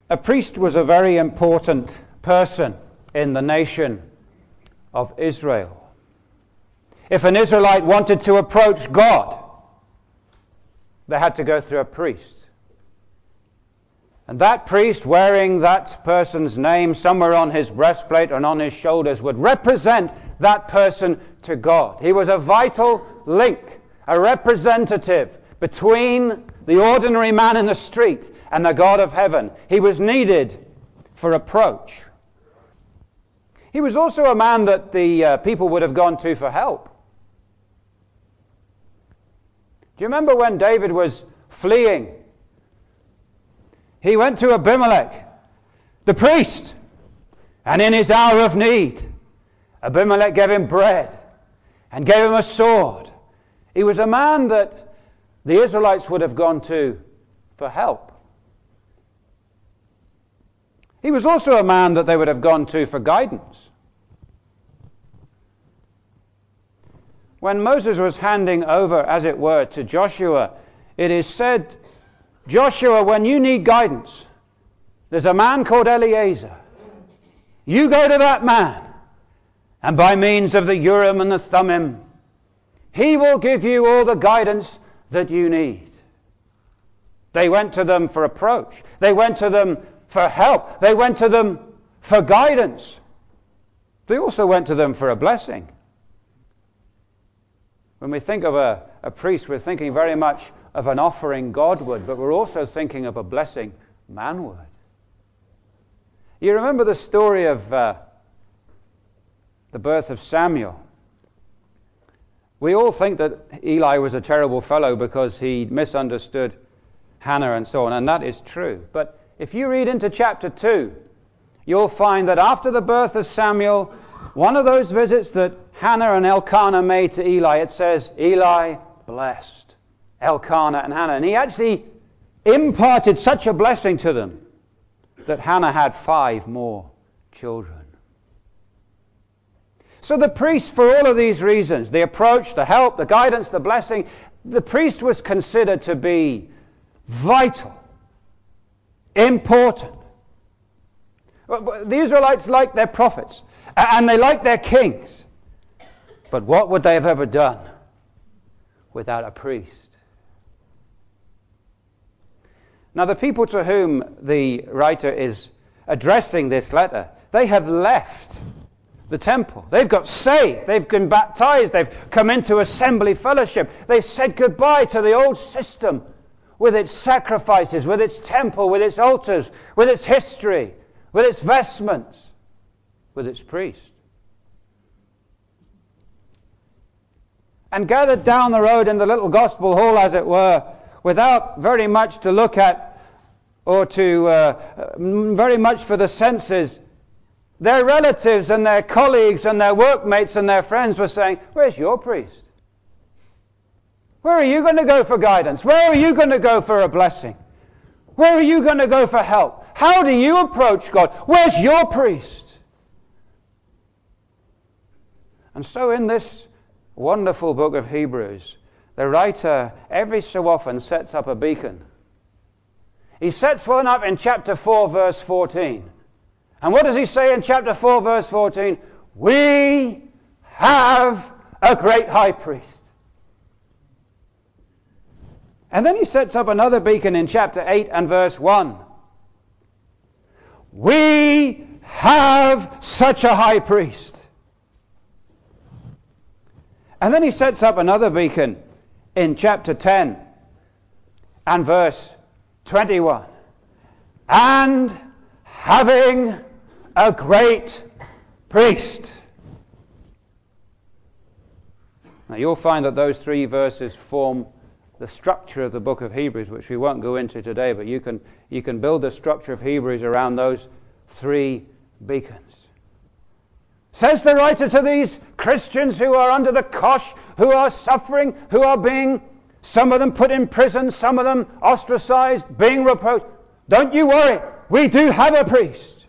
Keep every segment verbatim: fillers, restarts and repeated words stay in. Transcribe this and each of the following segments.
A priest was a very important person in the nation of Israel. If an Israelite wanted to approach God, they had to go through a priest. And that priest, wearing that person's name somewhere on his breastplate and on his shoulders, would represent that person to God. He was a vital link, a representative between the ordinary man in the street and the God of heaven. He was needed for approach. He was also a man that the uh, people would have gone to for help. Do you remember when David was fleeing? He went to Abimelech, the priest, and in his hour of need, Abimelech gave him bread and gave him a sword. He was a man that the Israelites would have gone to for help. He was also a man that they would have gone to for guidance. When Moses was handing over, as it were, to Joshua, it is said, Joshua, when you need guidance, there's a man called Eleazar. You go to that man, and by means of the Urim and the Thummim, he will give you all the guidance that you need. They went to them for approach. They went to them for help. They went to them for guidance. They also went to them for a blessing. When we think of a, a priest, we're thinking very much of an offering Godward, but we're also thinking of a blessing manward. You remember the story of uh, the birth of Samuel. We all think that Eli was a terrible fellow because he misunderstood Hannah and so on, and that is true. But if you read into chapter two, you'll find that after the birth of Samuel, one of those visits that Hannah and Elkanah made to Eli, it says, Eli blessed Elkanah and Hannah. And he actually imparted such a blessing to them that Hannah had five more children. So the priest, for all of these reasons, the approach, the help, the guidance, the blessing, the priest was considered to be vital, important. The Israelites liked their prophets, and they liked their kings. But what would they have ever done without a priest? Now, the people to whom the writer is addressing this letter, they have left the temple. They've got saved. They've been baptized. They've come into assembly fellowship. They've said goodbye to the old system with its sacrifices, with its temple, with its altars, with its history, with its vestments, with its priests. And gathered down the road in the little gospel hall, as it were, without very much to look at or to uh, very much for the senses, their relatives and their colleagues and their workmates and their friends were saying, where's your priest? Where are you going to go for guidance? Where are you going to go for a blessing? Where are you going to go for help? How do you approach God? Where's your priest? And so in this wonderful book of Hebrews, the writer every so often sets up a beacon. He sets one up in chapter four, verse fourteen. And what does he say in chapter four, verse fourteen? We have a great high priest. And then he sets up another beacon in chapter eight and verse one. We have such a high priest. And then he sets up another beacon in chapter ten and verse twenty-one. And having a great priest. Now you'll find that those three verses form the structure of the book of Hebrews, which we won't go into today, but you can, you can build the structure of Hebrews around those three beacons. Says the writer to these Christians who are under the cosh, who are suffering, who are being, some of them put in prison, some of them ostracized, being reproached. Don't you worry, we do have a priest.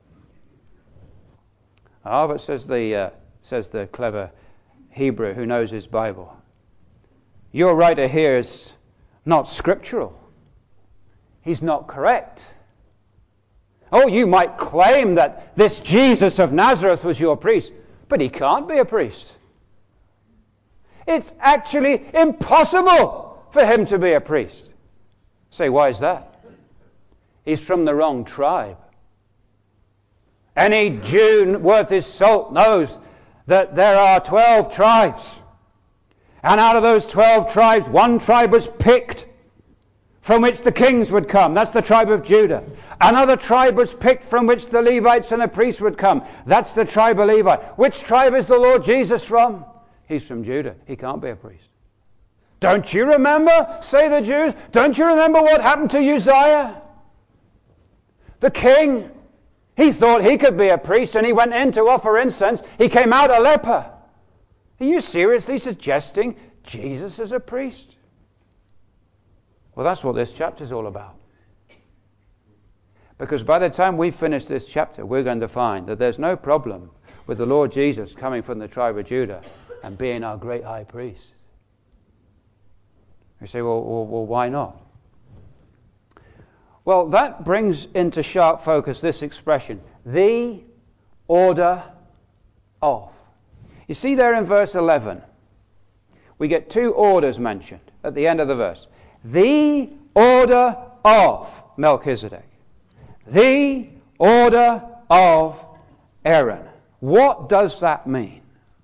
Ah, but says the, uh, says the clever Hebrew who knows his Bible, your writer here is not scriptural. He's not correct. Oh, you might claim that this Jesus of Nazareth was your priest, but he can't be a priest. It's actually impossible for him to be a priest. Say, why is that? He's from the wrong tribe. Any Jew worth his salt knows that there are twelve tribes. And out of those twelve tribes, one tribe was picked from which the kings would come. That's the tribe of Judah. Another tribe was picked from which the Levites and the priests would come. That's the tribe of Levi. Which tribe is the Lord Jesus from? He's from Judah. He can't be a priest. Don't you remember, say the Jews, don't you remember what happened to Uzziah? The king, he thought he could be a priest and he went in to offer incense. He came out a leper. Are you seriously suggesting Jesus is a priest? Well, that's what this chapter is all about. Because by the time we finish this chapter, we're going to find that there's no problem with the Lord Jesus coming from the tribe of Judah and being our great high priest. You say, well, well, well, why not? Well, that brings into sharp focus this expression, the order of. You see there in verse eleven, we get two orders mentioned at the end of the verse. The order of Melchizedek. The order of Aaron. What does that mean?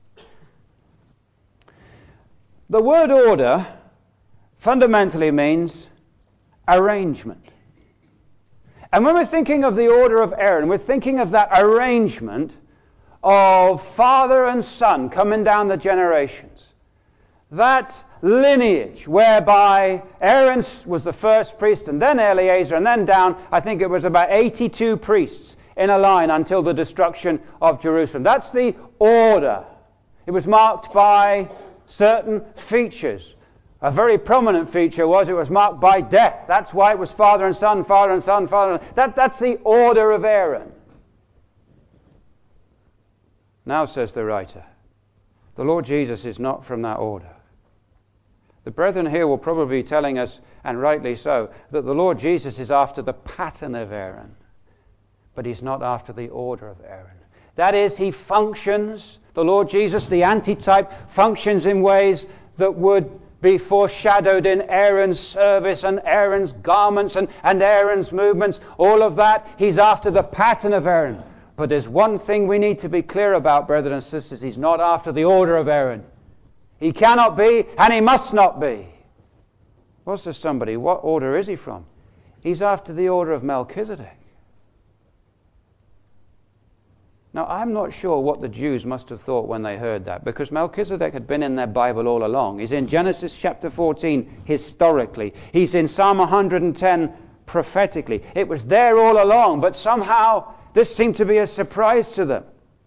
The word order fundamentally means arrangement. And when we're thinking of the order of Aaron, we're thinking of that arrangement of father and son coming down the generations. That lineage whereby Aaron was the first priest and then Eleazar and then down, I think it was about eighty-two priests in a line until the destruction of Jerusalem. That's the order. It was marked by certain features. A very prominent feature was it was marked by death. That's why it was father and son, father and son, father and son. That, that's the order of Aaron. Now, says the writer, the Lord Jesus is not from that order. The brethren here will probably be telling us, and rightly so, that the Lord Jesus is after the pattern of Aaron, but he's not after the order of Aaron. That is, he functions, the Lord Jesus, the antitype, functions in ways that would be foreshadowed in Aaron's service and Aaron's garments and, and Aaron's movements, all of that. He's after the pattern of Aaron. But there's one thing we need to be clear about, brethren and sisters. He's not after the order of Aaron. He cannot be, and he must not be. Well, says somebody, what order is he from? He's after the order of Melchizedek. Now, I'm not sure what the Jews must have thought when they heard that, because Melchizedek had been in their Bible all along. He's in Genesis chapter fourteen historically. He's in Psalm one hundred ten prophetically. It was there all along, but somehow this seemed to be a surprise to them.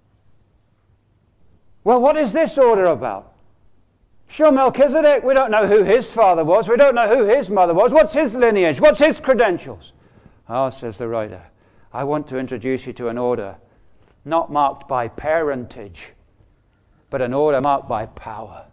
Well, what is this order about? Sure, Melchizedek, we don't know who his father was. We don't know who his mother was. What's his lineage? What's his credentials? Ah, oh, says the writer, I want to introduce you to an order not marked by parentage, but an order marked by power.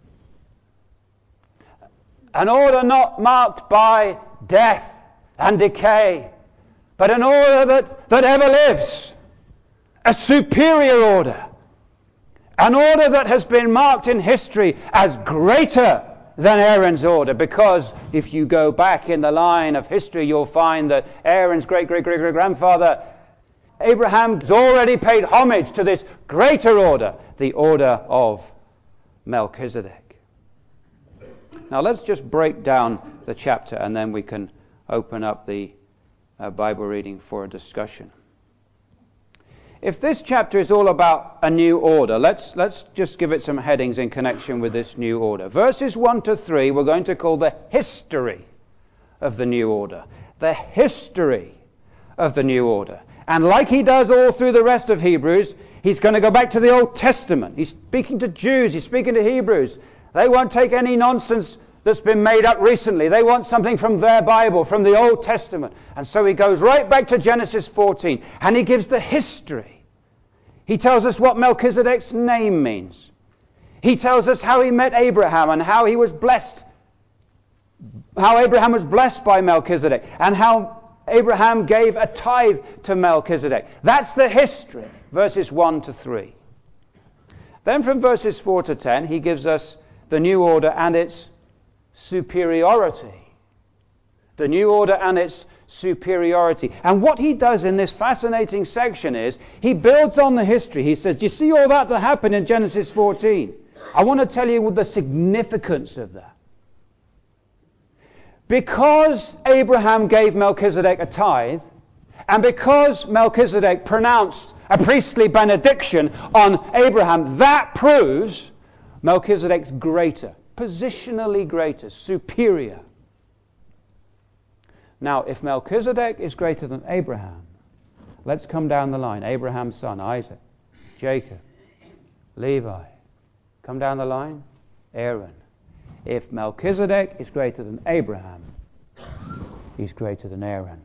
An order not marked by death and decay, but an order that, that ever lives. A superior order. An order that has been marked in history as greater than Aaron's order, because if you go back in the line of history, you'll find that Aaron's great-great-great-great-grandfather Abraham's already paid homage to this greater order, the order of Melchizedek. Now let's just break down the chapter and then we can open up the uh, Bible reading for a discussion. If this chapter is all about a new order, let's, let's just give it some headings in connection with this new order. Verses one to three we're going to call the history of the new order. The history of the new order. And like he does all through the rest of Hebrews, he's going to go back to the Old Testament. He's speaking to Jews, he's speaking to Hebrews. They won't take any nonsense that's been made up recently. They want something from their Bible, from the Old Testament. And so he goes right back to Genesis fourteen, and he gives the history. He tells us what Melchizedek's name means. He tells us how he met Abraham and how he was blessed, how Abraham was blessed by Melchizedek, and how Abraham gave a tithe to Melchizedek. That's the history, verses one to three. Then from verses four to ten, he gives us the new order and its superiority. The new order and its superiority. And what he does in this fascinating section is, he builds on the history. He says, do you see all that that happened in Genesis fourteen? I want to tell you the significance of that. Because Abraham gave Melchizedek a tithe, and because Melchizedek pronounced a priestly benediction on Abraham, that proves Melchizedek's greater, positionally greater, superior. Now, if Melchizedek is greater than Abraham, let's come down the line. Abraham's son, Isaac, Jacob, Levi. Come down the line, Aaron. If Melchizedek is greater than Abraham, he's greater than Aaron.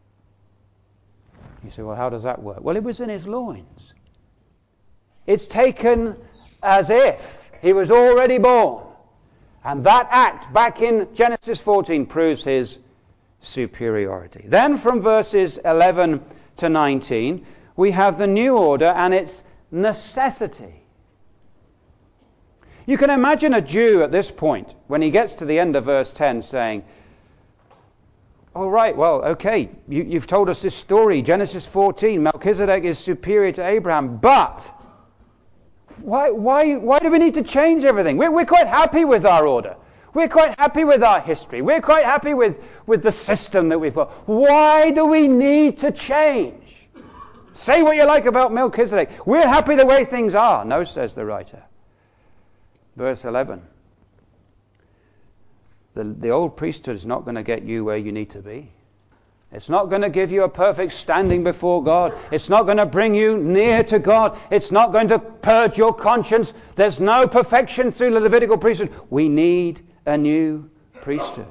You say, well, how does that work? Well, it was in his loins. It's taken as if he was already born. And that act back in Genesis fourteen proves his superiority. Then from verses eleven to nineteen, we have the new order and its necessity. You can imagine a Jew at this point, when he gets to the end of verse ten, saying, all right, well, okay, you, you've told us this story, Genesis fourteen, Melchizedek is superior to Abraham, but why, why, why do we need to change everything? We're, we're quite happy with our order. We're quite happy with our history. We're quite happy with, with the system that we've got. Why do we need to change? Say what you like about Melchizedek. We're happy the way things are. No, says the writer. Verse eleven. The, the old priesthood is not going to get you where you need to be. It's not going to give you a perfect standing before God. It's not going to bring you near to God. It's not going to purge your conscience. There's no perfection through the Levitical priesthood. We need a new priesthood.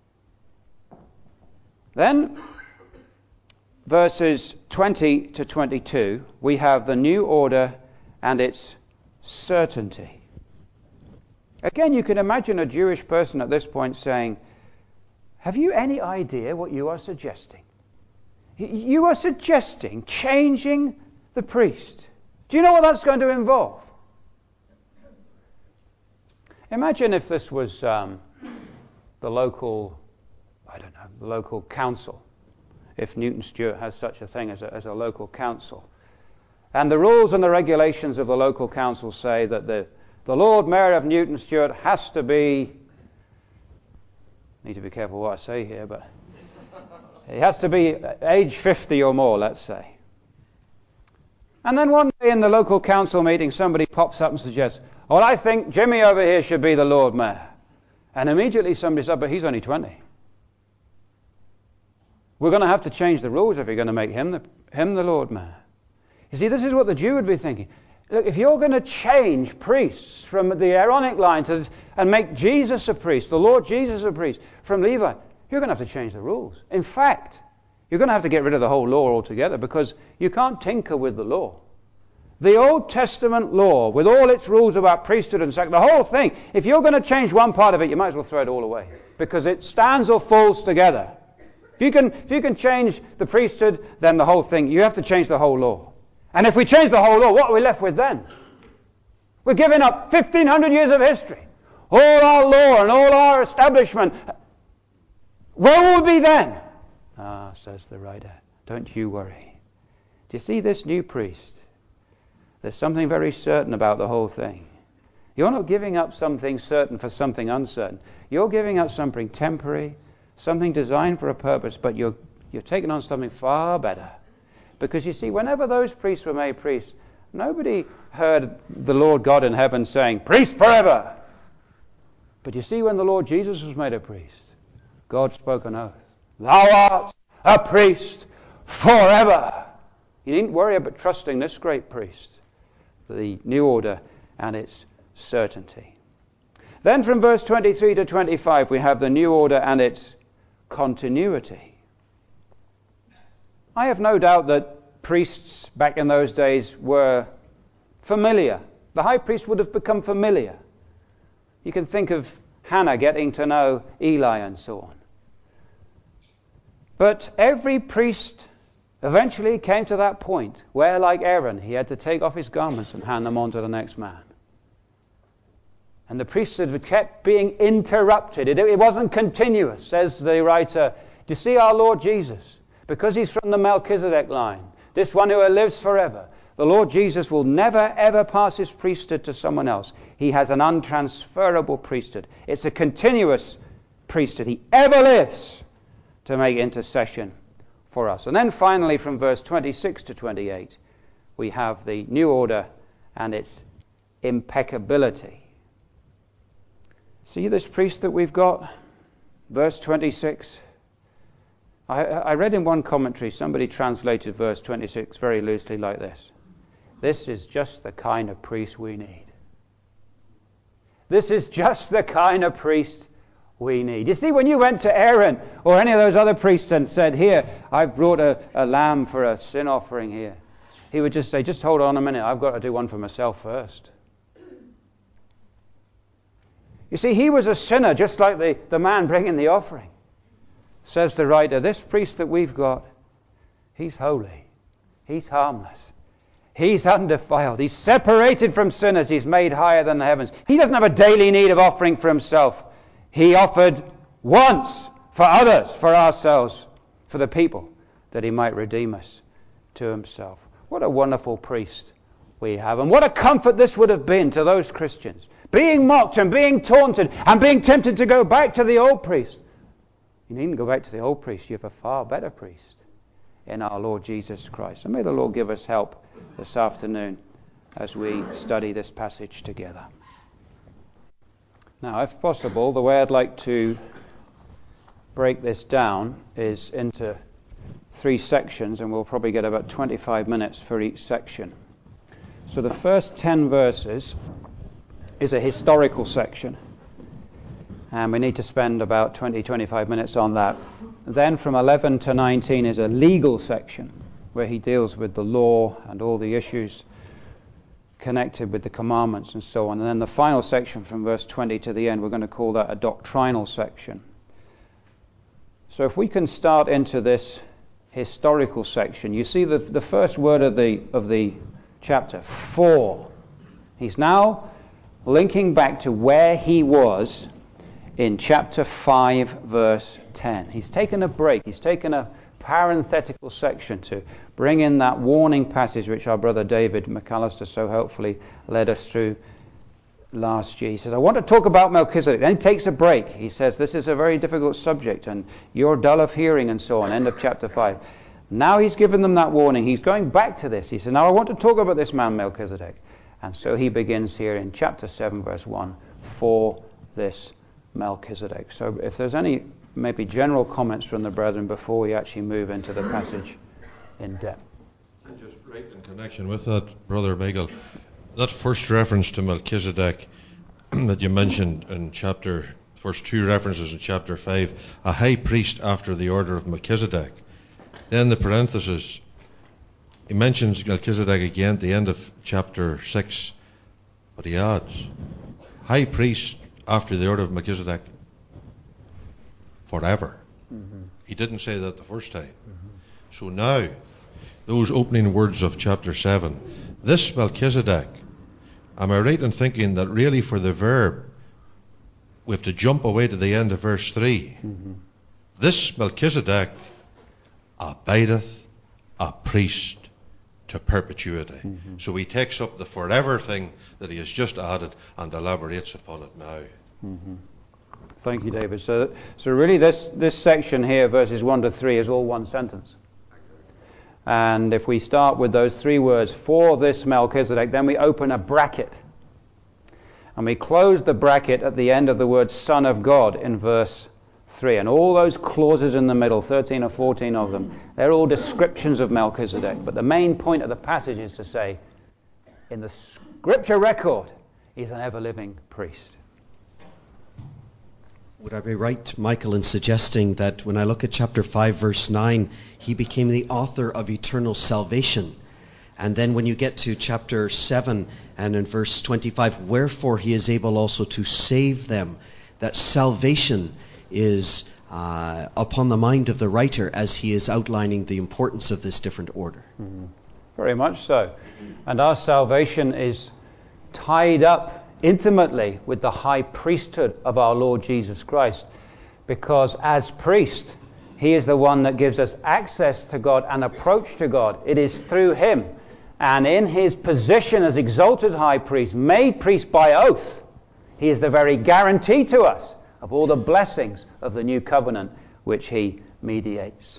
Then, verses twenty to twenty-two, we have the new order and its certainty. Again, you can imagine a Jewish person at this point saying, have you any idea what you are suggesting? You are suggesting changing the priest. Do you know what that's going to involve? Imagine if this was um, the local, I don't know, the local council. If Newton Stewart has such a thing as a, as a local council. And the rules and the regulations of the local council say that the The Lord Mayor of Newton Stewart has to be, need to be careful what I say here, but he has to be age fifty or more, let's say. And then one day in the local council meeting, somebody pops up and suggests, well, I think Jimmy over here should be the Lord Mayor. And immediately somebody said, but he's only twenty. We're going to have to change the rules if you're going to make him the, him the Lord Mayor. You see, this is what the Jew would be thinking. Look, if you're going to change priests from the Aaronic line to this, and make Jesus a priest, the Lord Jesus a priest, from Levi, you're going to have to change the rules. In fact, you're going to have to get rid of the whole law altogether, because you can't tinker with the law. The Old Testament law, with all its rules about priesthood and sacrifice, the whole thing, if you're going to change one part of it, you might as well throw it all away, because it stands or falls together. If you can, if you can change the priesthood, then the whole thing, you have to change the whole law. And if we change the whole law, what are we left with then? We're giving up fifteen hundred years of history. All our law and all our establishment. Where will we be then? Ah, says the writer, don't you worry. Do you see this new priest? There's something very certain about the whole thing. You're not giving up something certain for something uncertain. You're giving up something temporary, something designed for a purpose, but you're, you're taking on something far better. Because you see, whenever those priests were made priests, nobody heard the Lord God in heaven saying, priest forever. But you see, when the Lord Jesus was made a priest, God spoke an oath. Thou art a priest forever. You needn't worry about trusting this great priest for the new order and its certainty. Then from verse twenty-three to twenty-five, we have the new order and its continuity. I have no doubt that priests back in those days were familiar. The high priest would have become familiar. You can think of Hannah getting to know Eli and so on. But every priest eventually came to that point where, like Aaron, he had to take off his garments and hand them on to the next man. And the priesthood kept being interrupted. It, it wasn't continuous, says the writer. Do you see our Lord Jesus? Because he's from the Melchizedek line, this one who lives forever, the Lord Jesus will never, ever pass his priesthood to someone else. He has an untransferable priesthood. It's a continuous priesthood. He ever lives to make intercession for us. And then finally, from verse twenty-six to twenty-eight, we have the new order and its impeccability. See this priest that we've got? Verse twenty-six. I, I read in one commentary, somebody translated verse twenty-six very loosely like this. This is just the kind of priest we need. This is just the kind of priest we need. You see, when you went to Aaron or any of those other priests and said, here, I've brought a, a lamb for a sin offering here, he would just say, just hold on a minute, I've got to do one for myself first. You see, he was a sinner just like the, the man bringing the offering. Says the writer, this priest that we've got, he's holy. He's harmless. He's undefiled. He's separated from sinners. He's made higher than the heavens. He doesn't have a daily need of offering for himself. He offered once for others, for ourselves, for the people, that he might redeem us to himself. What a wonderful priest we have. And what a comfort this would have been to those Christians, being mocked and being taunted and being tempted to go back to the old priest. You needn't go back to the old priest. You have a far better priest in our Lord Jesus Christ. And may the Lord give us help this afternoon as we study this passage together. Now, if possible, the way I'd like to break this down is into three sections, and we'll probably get about twenty-five minutes for each section. So the first ten verses is a historical section, and we need to spend about twenty to twenty-five minutes on that. Then from eleven to nineteen is a legal section, where he deals with the law and all the issues connected with the commandments and so on. And then the final section from verse twenty to the end, we're going to call that a doctrinal section. So if we can start into this historical section, you see the, the first word of the, of the chapter, for. He's now linking back to where he was in chapter five, verse ten. He's taken a break. He's taken a parenthetical section to bring in that warning passage which our brother David McAllister so helpfully led us through last year. He says, I want to talk about Melchizedek. Then he takes a break. He says, this is a very difficult subject and you're dull of hearing and so on. End of chapter five. Now he's given them that warning. He's going back to this. He said, now I want to talk about this man Melchizedek. And so he begins here in chapter seven, verse one, for this Melchizedek. So if there's any maybe general comments from the brethren before we actually move into the passage in depth. And just right in connection with that, Brother Michael, that first reference to Melchizedek that you mentioned in chapter, first two references in chapter five, a high priest after the order of Melchizedek. Then the parenthesis, he mentions Melchizedek again at the end of chapter six, but he adds, high priest after the order of Melchizedek forever. Mm-hmm. He didn't say that the first time. Mm-hmm. So now, those opening words of chapter seven, this Melchizedek, am I right in thinking that really for the verb, we have to jump away to the end of verse three. Mm-hmm. This Melchizedek abideth a priest to perpetuity. Mm-hmm. So he takes up the forever thing that he has just added and elaborates upon it now. Mm-hmm. Thank you, David. So, so really this, this section here, verses one to three, is all one sentence. And if we start with those three words, for this Melchizedek, then we open a bracket. And we close the bracket at the end of the word Son of God in verse three. And all those clauses in the middle, thirteen or fourteen of them, they're all descriptions of Melchizedek. But the main point of the passage is to say, in the scripture record, he's an ever-living priest. Would I be right, Michael, in suggesting that when I look at chapter five, verse nine, he became the author of eternal salvation? And then when you get to chapter seven and in verse twenty-five, wherefore he is able also to save them. That salvation is uh, upon the mind of the writer as he is outlining the importance of this different order. Mm-hmm. Very much so. And our salvation is tied up intimately with the high priesthood of our Lord Jesus Christ, because as priest, he is the one that gives us access to God and approach to God. It is through him, and in his position as exalted high priest, made priest by oath, he is the very guarantee to us of all the blessings of the new covenant which he mediates.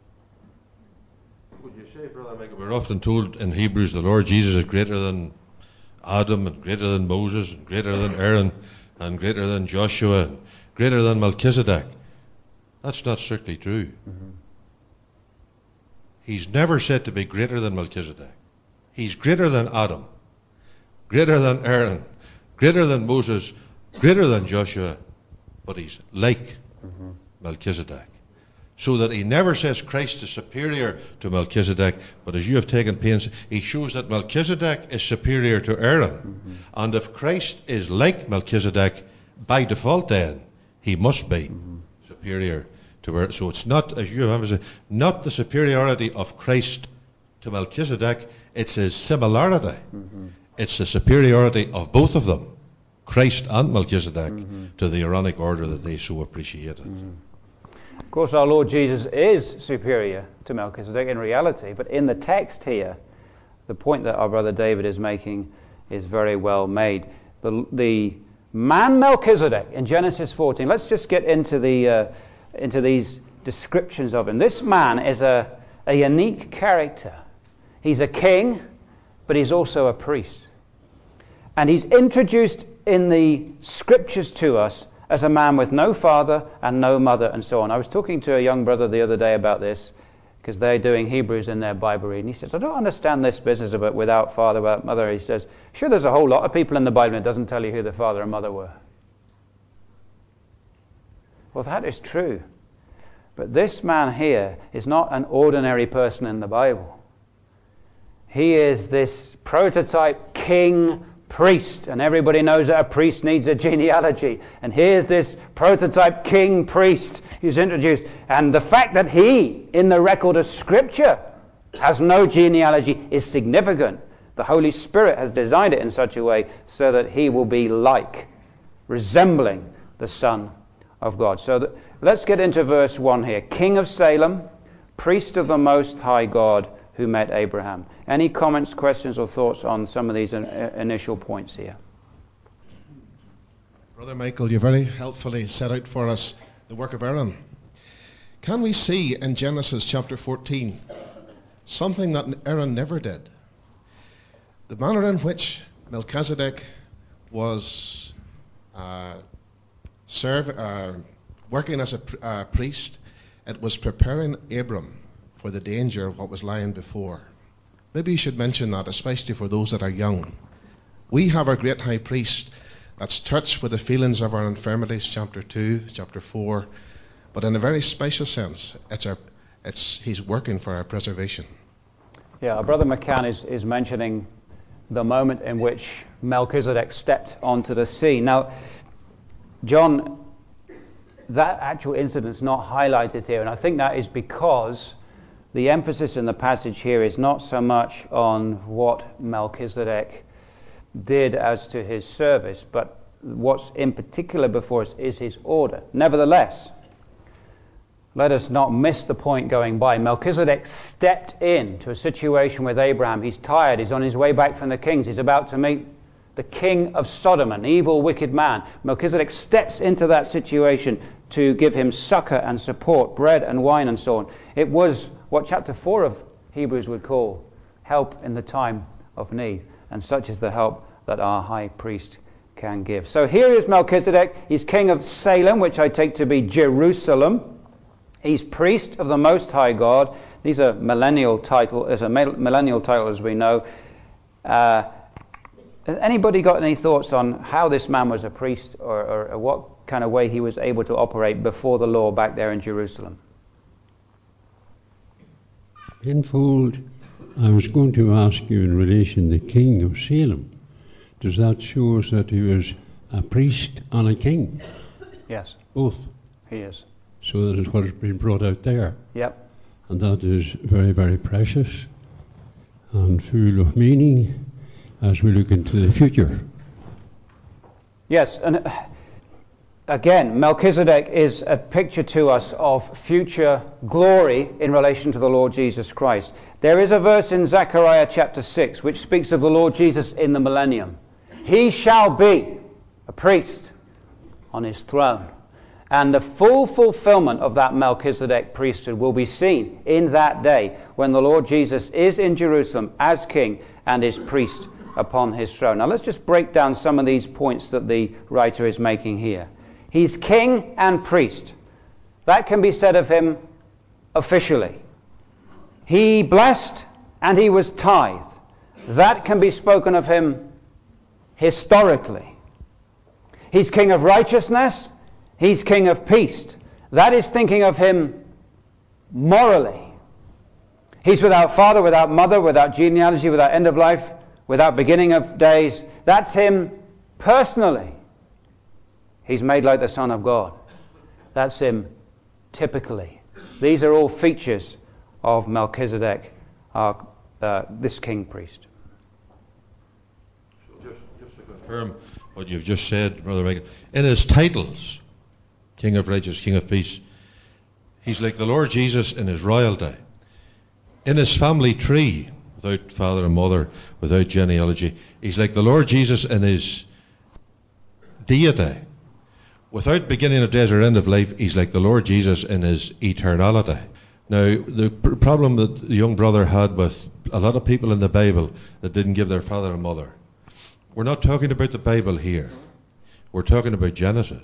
Would you say, Brother Michael, we're often told in Hebrews the Lord Jesus is greater than Adam and greater than Moses and greater than Aaron and greater than Joshua and greater than Melchizedek. That's not strictly true. Mm-hmm. He's never said to be greater than Melchizedek. He's greater than Adam, greater than Aaron, greater than Moses, greater than Joshua, but he's like mm-hmm. Melchizedek. So that he never says Christ is superior to Melchizedek, but as you have taken pains, he shows that Melchizedek is superior to Aaron. Mm-hmm. And if Christ is like Melchizedek, by default then, he must be mm-hmm. superior to Aaron. So it's not, as you have emphasized, not the superiority of Christ to Melchizedek, it's his similarity. Mm-hmm. It's the superiority of both of them, Christ and Melchizedek, mm-hmm. to the Aaronic order that they so appreciated. Mm-hmm. Of course, our Lord Jesus is superior to Melchizedek in reality, but in the text here, the point that our brother David is making is very well made. The, the man Melchizedek in Genesis fourteen, let's just get into the uh, into these descriptions of him. This man is a, a unique character. He's a king, but he's also a priest. And he's introduced in the scriptures to us as a man with no father and no mother and so on. I was talking to a young brother the other day about this, because they're doing Hebrews in their Bible reading. He says, I don't understand this business about without father, without mother. He says, sure, there's a whole lot of people in the Bible that doesn't tell you who the father and mother were. Well, that is true. But this man here is not an ordinary person in the Bible. He is this prototype king priest, and everybody knows that a priest needs a genealogy. And here's this prototype king priest who's introduced. And the fact that he, in the record of Scripture, has no genealogy is significant. The Holy Spirit has designed it in such a way so that he will be like, resembling the Son of God. So that, let's get into verse one here. King of Salem, priest of the Most High God, who met Abraham. Any comments, questions, or thoughts on some of these in, uh, initial points here? Brother Michael, you very helpfully set out for us the work of Aaron. Can we see in Genesis chapter fourteen something that Aaron never did? The manner in which Melchizedek was uh, serve, uh, working as a pr- uh, priest, it was preparing Abram for the danger of what was lying before. Maybe you should mention that, especially for those that are young. We have our great high priest that's touched with the feelings of our infirmities, chapter two, chapter four, but in a very special sense, it's our, it's he's working for our preservation. Yeah, our brother McCann is, is mentioning the moment in which Melchizedek stepped onto the scene. Now, John, that actual incident is not highlighted here, and I think that is because the emphasis in the passage here is not so much on what Melchizedek did as to his service, but what's in particular before us is his order. Nevertheless, let us not miss the point going by. Melchizedek stepped into a situation with Abraham. He's tired. He's on his way back from the kings. He's about to meet the king of Sodom, an evil, wicked man. Melchizedek steps into that situation to give him succor and support, bread and wine and so on. It was what chapter four of Hebrews would call help in the time of need. And such is the help that our high priest can give. So here is Melchizedek. He's king of Salem, which I take to be Jerusalem. He's priest of the Most High God. These are millennial title, is a millennial title, as we know. Uh, has anybody got any thoughts on how this man was a priest, or, or, or what kind of way he was able to operate before the law back there in Jerusalem? Tenfold, I was going to ask you in relation to the king of Salem. Does that show us that he was a priest and a king? Yes. Both. He is. So that is what has been brought out there. Yep. And that is very, very precious and full of meaning as we look into the future. Yes, and uh, again, Melchizedek is a picture to us of future glory in relation to the Lord Jesus Christ. There is a verse in Zechariah chapter six which speaks of the Lord Jesus in the millennium. He shall be a priest on his throne. And the full fulfillment of that Melchizedek priesthood will be seen in that day when the Lord Jesus is in Jerusalem as king and is priest upon his throne. Now let's just break down some of these points that the writer is making here. He's king and priest. That can be said of him officially. He blessed and he was tithed. That can be spoken of him historically. He's king of righteousness. He's king of peace. That is thinking of him morally. He's without father, without mother, without genealogy, without end of life, without beginning of days. That's him personally. He's made like the Son of God. That's him typically. These are all features of Melchizedek, our, uh, this king priest. So just, just to confirm what you've just said, Brother Michael, in his titles, King of Righteousness, King of Peace, he's like the Lord Jesus in his royalty. In his family tree, without father and mother, without genealogy, he's like the Lord Jesus in his deity. Without beginning of days or end of life, he's like the Lord Jesus in his eternality. Now, the pr- problem that the young brother had with a lot of people in the Bible that didn't give their father and mother, we're not talking about the Bible here. We're talking about Genesis.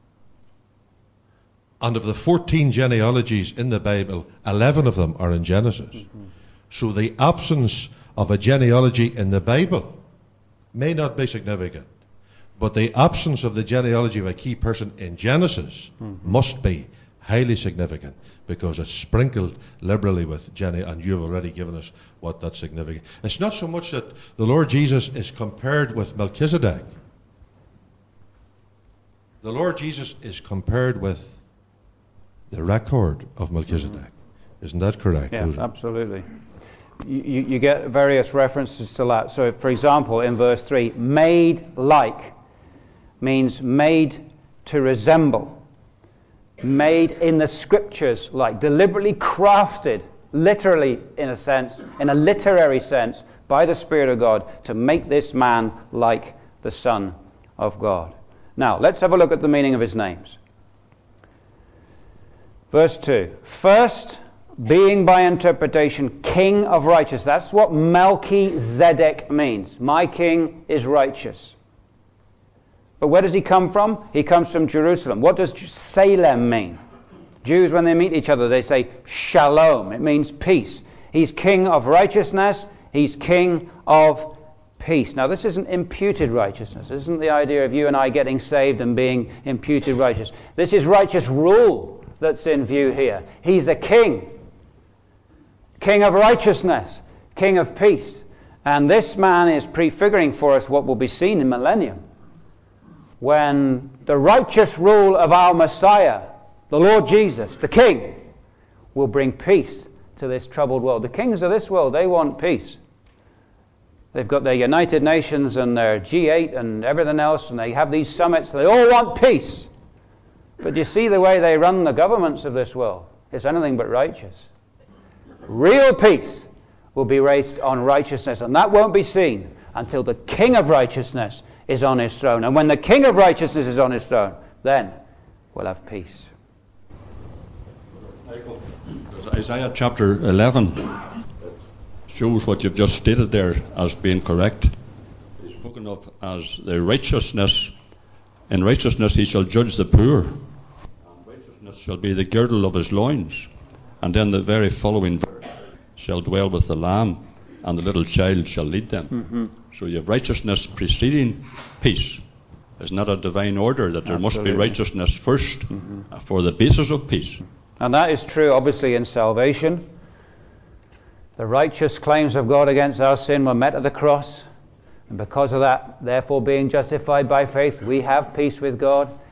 And of the fourteen genealogies in the Bible, eleven of them are in Genesis. Mm-hmm. So the absence of a genealogy in the Bible may not be significant, but the absence of the genealogy of a key person in Genesis mm-hmm. must be highly significant, because it's sprinkled liberally with gene, and you've already given us what that's significant. It's not so much that the Lord Jesus is compared with Melchizedek. The Lord Jesus is compared with the record of Melchizedek. Mm-hmm. Isn't that correct? Yeah, absolutely. You, you, you get various references to that. So, for example, in verse three, made like means made to resemble. Made in the scriptures like, deliberately crafted, literally in a sense, in a literary sense, by the Spirit of God to make this man like the Son of God. Now, let's have a look at the meaning of his names. Verse two, first, being by interpretation king of righteousness. That's what Melchizedek means. My king is righteous. But where does he come from? He comes from Jerusalem. What does Salem mean? Jews, when they meet each other, they say shalom. It means peace. He's king of righteousness. He's king of peace. Now, this isn't imputed righteousness. This isn't the idea of you and I getting saved and being imputed righteous. This is righteous rule that's in view here. He's a king. King of righteousness. King of peace. And this man is prefiguring for us what will be seen in millennium, when the righteous rule of our Messiah, the Lord Jesus, the King, will bring peace to this troubled world. The kings of this world, they want peace. They've got their United Nations and their G eight and everything else, and they have these summits. They all want peace. But you see the way they run the governments of this world. It's anything but righteous. Real peace will be based on righteousness, and that won't be seen until the King of righteousness is on his throne. And when the King of righteousness is on his throne, then we'll have peace. Michael, Isaiah chapter eleven shows what you've just stated there as being correct. It's spoken of as the righteousness. In righteousness he shall judge the poor, and righteousness shall be the girdle of his loins. And then the very following verse, shall dwell with the Lamb, and the little child shall lead them. Mm-hmm. So you have righteousness preceding peace. It's not a divine order that there Absolutely. Must be righteousness first mm-hmm. for the basis of peace. And that is true, obviously, in salvation. The righteous claims of God against our sin were met at the cross. And because of that, therefore being justified by faith, we have peace with God.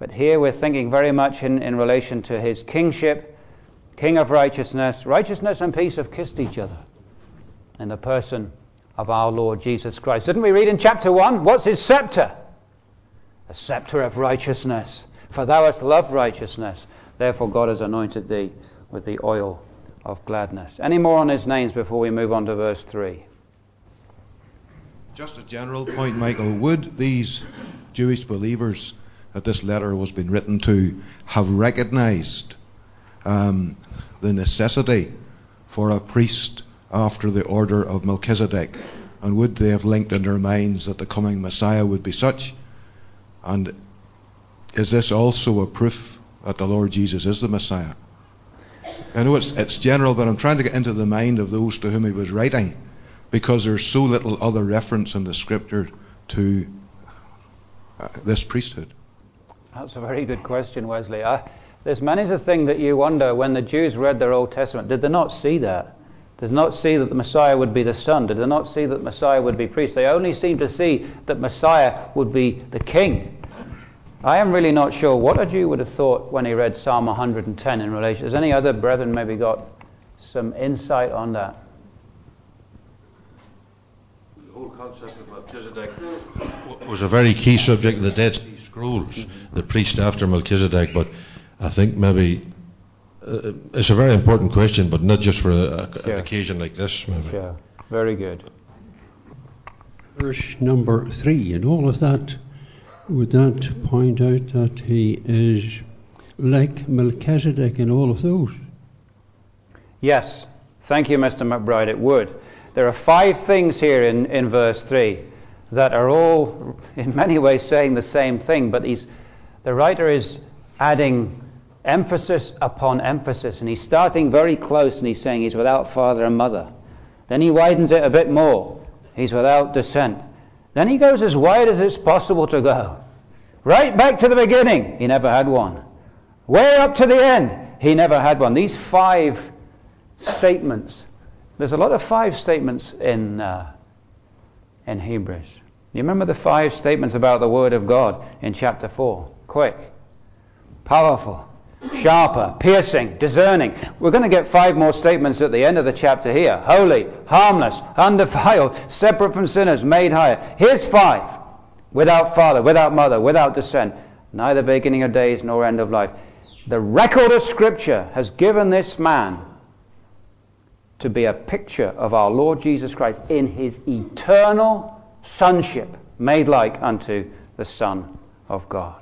But here we're thinking very much in, in relation to his kingship, king of righteousness. Righteousness and peace have kissed each other in the person of our Lord Jesus Christ. Didn't we read in chapter one? What's his scepter? A scepter of righteousness. For thou hast loved righteousness. Therefore God has anointed thee with the oil of gladness. Any more on his names before we move on to verse three? Just a general point, Michael. Would these Jewish believers that this letter was being written to have recognized um, the necessity for a priest after the order of Melchizedek? And would they have linked in their minds that the coming Messiah would be such? And is this also a proof that the Lord Jesus is the Messiah? I know it's, it's general, but I'm trying to get into the mind of those to whom he was writing, because there's so little other reference in the Scripture to uh, this priesthood. That's a very good question, Wesley. I, there's many a thing that you wonder when the Jews read their Old Testament. Did they not see that? Did they not see that the Messiah would be the Son? Did they not see that the Messiah would be priest? They only seem to see that Messiah would be the King. I am really not sure what a Jew would have thought when he read Psalm one hundred ten in relation. Has any other brethren maybe got some insight on that? The whole concept of Melchizedek was a very key subject of the Dead Sea Scrolls, the priest after Melchizedek, but I think maybe uh, it's a very important question, but not just for a, a, Sure. an occasion like this. Maybe. Sure. Very good. Verse number three, and all of that, would that point out that he is like Melchizedek in all of those? Yes. Thank you, Mister McBride. It would. There are five things here in, in verse three that are all in many ways saying the same thing, but he's, the writer is adding emphasis upon emphasis, and he's starting very close, and he's saying he's without father and mother. Then he widens it a bit more. He's without descent. Then he goes as wide as it's possible to go. Right back to the beginning, he never had one. Way up to the end, he never had one. These five statements, there's a lot of five statements in uh, in Hebrews. You remember the five statements about the Word of God in chapter four? Quick, powerful, sharper, piercing, discerning. We're going to get five more statements at the end of the chapter here. Holy, harmless, undefiled, separate from sinners, made higher. Here's five. Without father, without mother, without descent, neither beginning of days nor end of life. The record of Scripture has given this man to be a picture of our Lord Jesus Christ in his eternal sonship, made like unto the Son of God.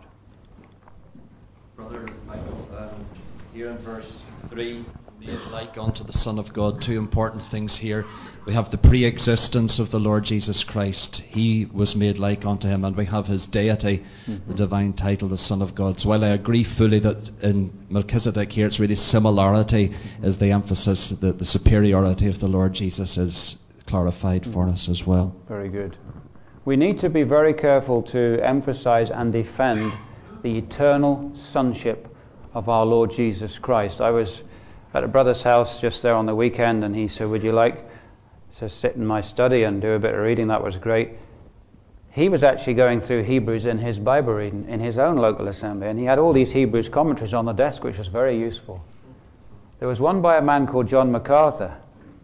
Brother Michael, um, here in verse three, made like unto the Son of God, two important things here. We have the pre-existence of the Lord Jesus Christ. He was made like unto him, and we have his deity, mm-hmm. the divine title, the Son of God. So while I agree fully that in Melchizedek here it's really similarity is the emphasis, that the superiority of the Lord Jesus is clarified mm-hmm. for us as well. Very good. We need to be very careful to emphasize and defend the eternal sonship of our Lord Jesus Christ. I was at a brother's house just there on the weekend, and he said, would you like to sit in my study and do a bit of reading? That was great. He was actually going through Hebrews in his Bible reading in his own local assembly, and he had all these Hebrews commentaries on the desk, which was very useful. There was one by a man called John MacArthur,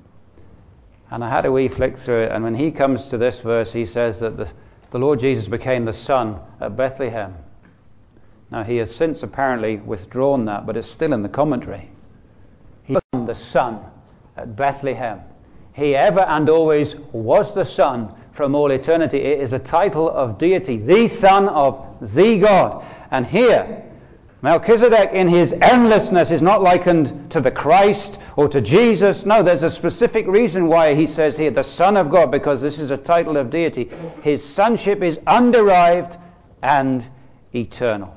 and I had a wee flick through it, and when he comes to this verse, he says that the, the Lord Jesus became the Son at Bethlehem. Now, he has since apparently withdrawn that, but it's still in the commentary. He became the Son at Bethlehem. He ever and always was the Son from all eternity. It is a title of deity, the Son of the God. And here, Melchizedek in his endlessness is not likened to the Christ or to Jesus. No, there's a specific reason why he says here, the Son of God, because this is a title of deity. His sonship is underived and eternal.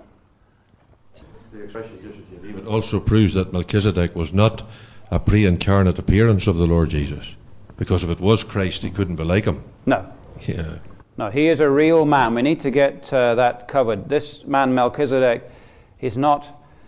The expression just as you leave it also proves that Melchizedek was not a pre-incarnate appearance of the Lord Jesus. Because if it was Christ, he couldn't be like him. No. Yeah. No, he is a real man. We need to get uh, that covered. This man, Melchizedek, is not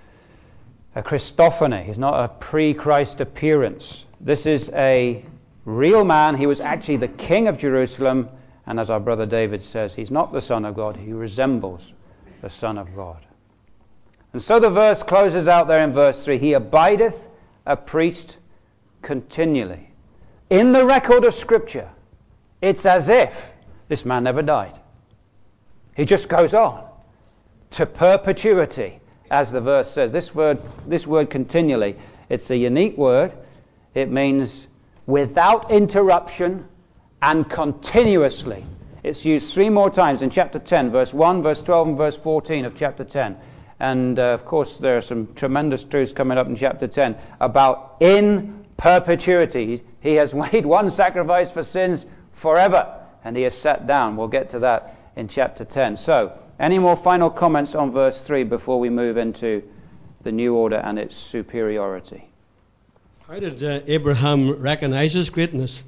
a Christophany. He's not a pre-Christ appearance. This is a real man. He was actually the king of Jerusalem. And as our brother David says, he's not the Son of God. He resembles the Son of God. And so the verse closes out there in verse three. He abideth a priest continually. In the record of Scripture, it's as if this man never died. He just goes on to perpetuity, as the verse says. This word, this word continually, it's a unique word. It means without interruption and continuously. It's used three more times in chapter ten, verse one, verse twelve, and verse fourteen of chapter ten. And uh, of course, there are some tremendous truths coming up in chapter ten about in perpetuity. He has made one sacrifice for sins forever, and he has sat down. We'll get to that in chapter ten. So, any more final comments on verse three before we move into the new order and its superiority? How did uh, Abraham recognize his greatness?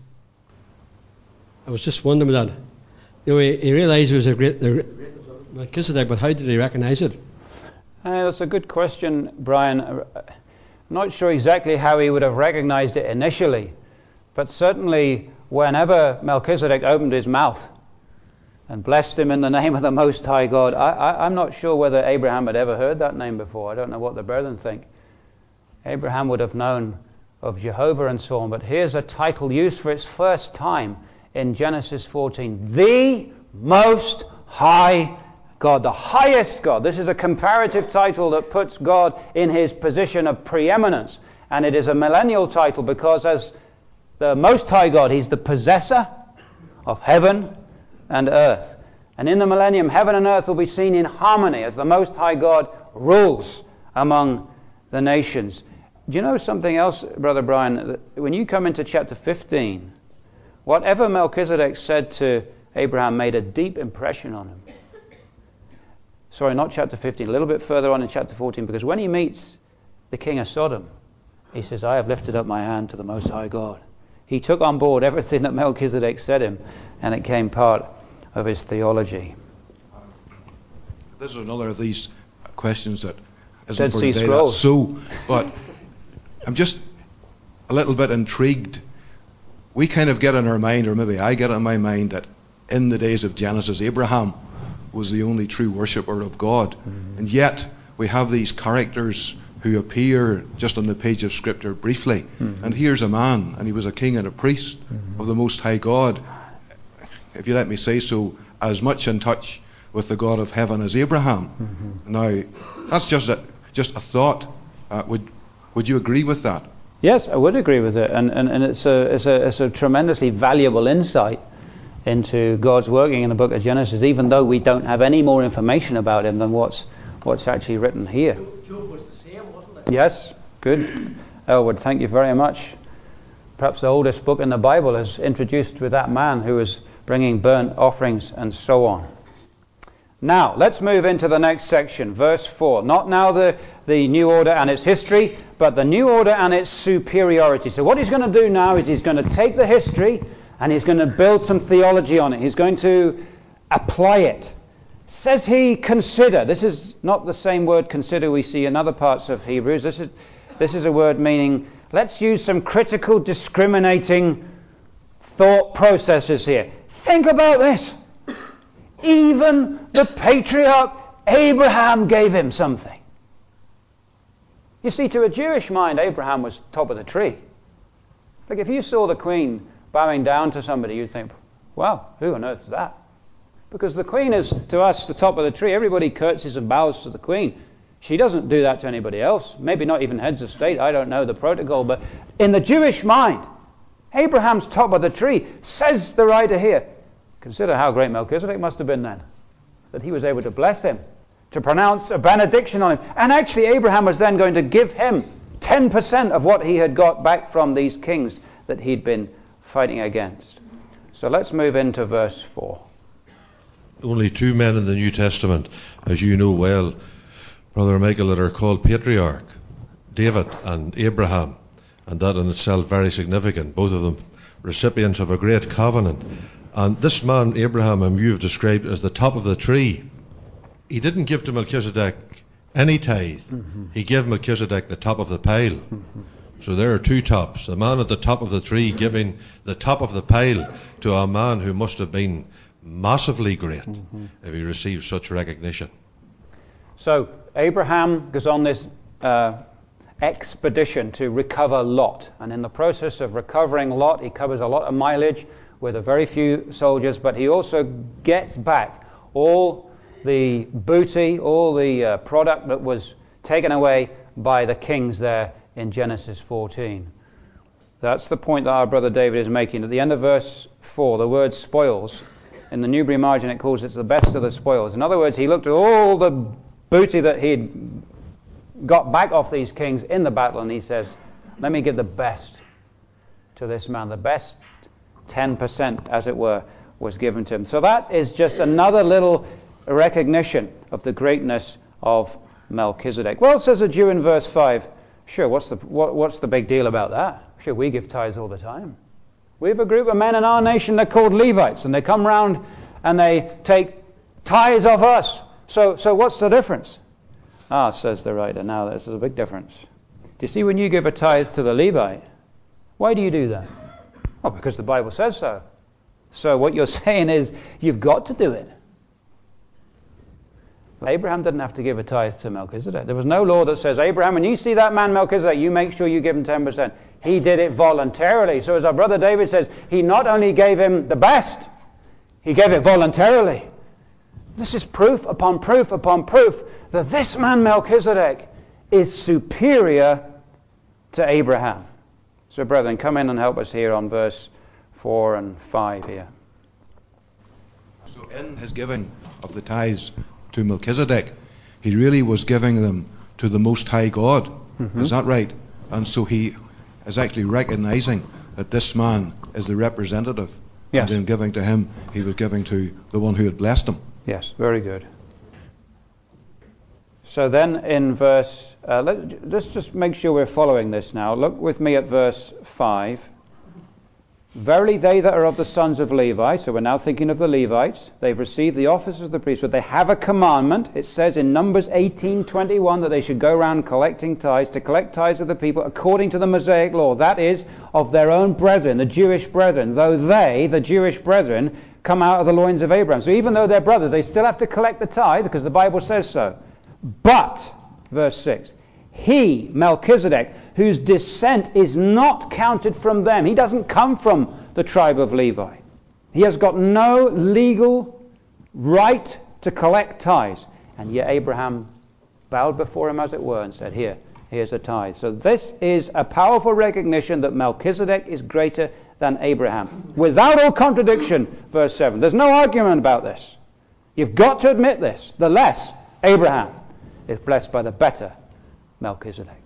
I was just wondering that. You know, he, he realized he was a great, the greatness of Melchizedek, but how did he recognize it? Uh, that's a good question, Brian. I'm not sure exactly how he would have recognized it initially, but certainly whenever Melchizedek opened his mouth and blessed him in the name of the Most High God, I, I, I'm not sure whether Abraham had ever heard that name before. I don't know what the brethren think. Abraham would have known of Jehovah and so on, but here's a title used for its first time in Genesis fourteen. The Most High God, the highest God. This is a comparative title that puts God in his position of preeminence, and it is a millennial title because as the Most High God, he's the possessor of heaven and earth. And in the millennium, heaven and earth will be seen in harmony as the Most High God rules among the nations. Do you know something else, Brother Brian? When you come into chapter fifteen, whatever Melchizedek said to Abraham made a deep impression on him. Sorry, not chapter fifteen, a little bit further on in chapter fourteen, because when he meets the king of Sodom, he says, I have lifted up my hand to the Most High God. He took on board everything that Melchizedek said him, and it became part of his theology. This is another of these questions that isn't Dead for Sea today. Scrolls. That's so, but I'm just a little bit intrigued. We kind of get in our mind, or maybe I get in my mind, that in the days of Genesis, Abraham was the only true worshipper of God. Mm-hmm. And yet, we have these characters who appear just on the page of Scripture briefly. Mm-hmm. And here's a man, and he was a king and a priest mm-hmm. of the Most High God, if you let me say so, as much in touch with the God of heaven as Abraham. Mm-hmm. Now, that's just a, just a thought. Uh, would would you agree with that? Yes, I would agree with it. And, and, and it's, a, it's, a, it's a tremendously valuable insight into God's working in the book of Genesis, even though we don't have any more information about him than what's what's actually written here. Job was the same, wasn't it? Yes, good. Elwood, thank you very much. Perhaps the oldest book in the Bible is introduced with that man who was bringing burnt offerings and so on. Now, let's move into the next section, verse four. Not now the, the new order and its history, but the new order and its superiority. So what he's going to do now is he's going to take the history and he's going to build some theology on it. He's going to apply it. Says he, consider. This is not the same word consider we see in other parts of Hebrews. This is, this is a word meaning, let's use some critical, discriminating thought processes here. Think about this. Even the patriarch Abraham gave him something. You see, to a Jewish mind, Abraham was top of the tree. Like if you saw the queen bowing down to somebody, you'd think, wow, who on earth is that? Because the queen is, to us, the top of the tree. Everybody curtsies and bows to the queen. She doesn't do that to anybody else. Maybe not even heads of state. I don't know the protocol. But in the Jewish mind, Abraham's top of the tree. Says the writer here, consider how great Melchizedek must have been then, that he was able to bless him, to pronounce a benediction on him. And actually, Abraham was then going to give him ten percent of what he had got back from these kings that he'd been fighting against. So let's move into verse four. Only two men in the New Testament, as you know well, Brother Michael, that are called patriarch, David and Abraham, and that in itself very significant, both of them recipients of a great covenant. And this man, Abraham, whom you've described as the top of the tree, he didn't give to Melchizedek any tithe. Mm-hmm. He gave Melchizedek the top of the pile. Mm-hmm. So there are two tops. The man at the top of the tree giving the top of the pile to a man who must have been massively great mm-hmm. if he received such recognition. So Abraham goes on this uh, expedition to recover Lot. And in the process of recovering Lot, he covers a lot of mileage with a very few soldiers, but he also gets back all the booty, all the uh, product that was taken away by the kings there in Genesis fourteen. That's the point that our brother David is making. At the end of verse four, the word spoils, in the Newbury margin it calls it the best of the spoils. In other words, he looked at all the booty that he'd got back off these kings in the battle, and he says, let me give the best to this man. The best ten percent, as it were, was given to him. So that is just another little recognition of the greatness of Melchizedek. Well, says a Jew in verse five, sure, what's the, what, what's the big deal about that? Sure, we give tithes all the time. We have a group of men in our nation, they're called Levites, and they come round and they take tithes off us. So, so what's the difference? Ah, says the writer, now there's a big difference. Do you see, when you give a tithe to the Levite, why do you do that? Oh, because the Bible says so. So what you're saying is, you've got to do it. Abraham didn't have to give a tithe to Melchizedek. There was no law that says, Abraham, when you see that man Melchizedek, you make sure you give him ten percent. He did it voluntarily. So as our brother David says, he not only gave him the best, he gave it voluntarily. This is proof upon proof upon proof that this man Melchizedek is superior to Abraham. So brethren, come in and help us here on verse four and five here. So in his giving of the tithes to Melchizedek, he really was giving them to the Most High God. Mm-hmm. Is that right? And so he is actually recognizing that this man is the representative. Yes. And in giving to him, he was giving to the one who had blessed him. Yes, very good. So then in verse, uh, let, let's just make sure we're following this now. Look with me at verse five. Verily they that are of the sons of Levi, so we're now thinking of the Levites, they've received the office of the priesthood. They have a commandment. It says in Numbers eighteen twenty-one that they should go around collecting tithes, to collect tithes of the people according to the Mosaic law. That is, of their own brethren, the Jewish brethren, though they, the Jewish brethren, come out of the loins of Abraham. So even though they're brothers, they still have to collect the tithe because the Bible says so. But, verse six, he, Melchizedek, whose descent is not counted from them. He doesn't come from the tribe of Levi. He has got no legal right to collect tithes. And yet Abraham bowed before him, as it were, and said, here, here's a tithe. So this is a powerful recognition that Melchizedek is greater than Abraham. Without all contradiction, verse seven. There's no argument about this. You've got to admit this. The less Abraham is blessed by the better Melchizedek.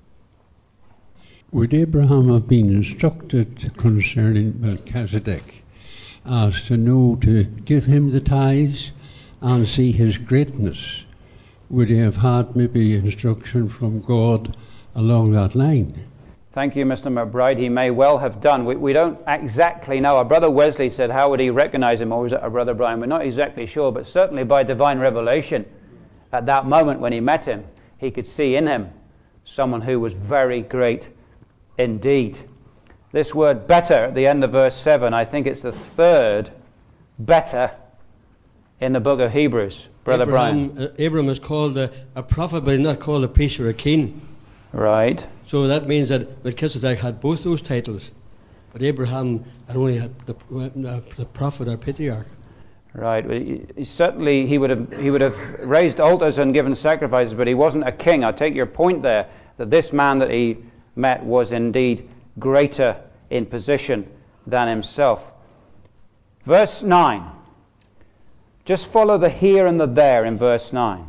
Would Abraham have been instructed concerning Melchizedek as to know to give him the tithes and see his greatness? Would he have had maybe instruction from God along that line? Thank you, Mister McBride. He may well have done. We, we don't exactly know. Our brother Wesley said, how would he recognize him? Or was it our brother Brian? We're not exactly sure, but certainly by divine revelation, at that moment when he met him, he could see in him someone who was very great indeed. This word better at the end of verse seven, I think it's the third better in the book of Hebrews. Brother Abraham, Brian. Uh, Abraham is called a, a prophet, but he's not called a priest or a king. Right. So that means that Melchizedek had both those titles, but Abraham had only had the, uh, the prophet or patriarch. Right. He, he certainly he would have he would have raised altars and given sacrifices, but he wasn't a king. I take your point there that this man that he met was indeed greater in position than himself. Verse nine. Just follow the here and the there in verse nine.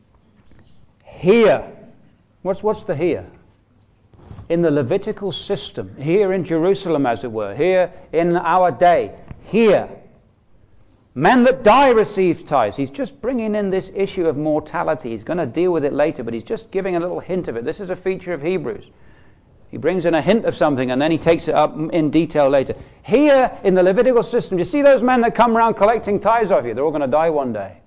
Here. What's what's the here? In the Levitical system, here in Jerusalem, as it were, here in our day, here. Men that die receive tithes. He's just bringing in this issue of mortality. He's going to deal with it later, but he's just giving a little hint of it. This is a feature of Hebrews. He brings in a hint of something and then he takes it up in detail later. Here in the Levitical system, you see those men that come around collecting tithes of you? They're all going to die one day.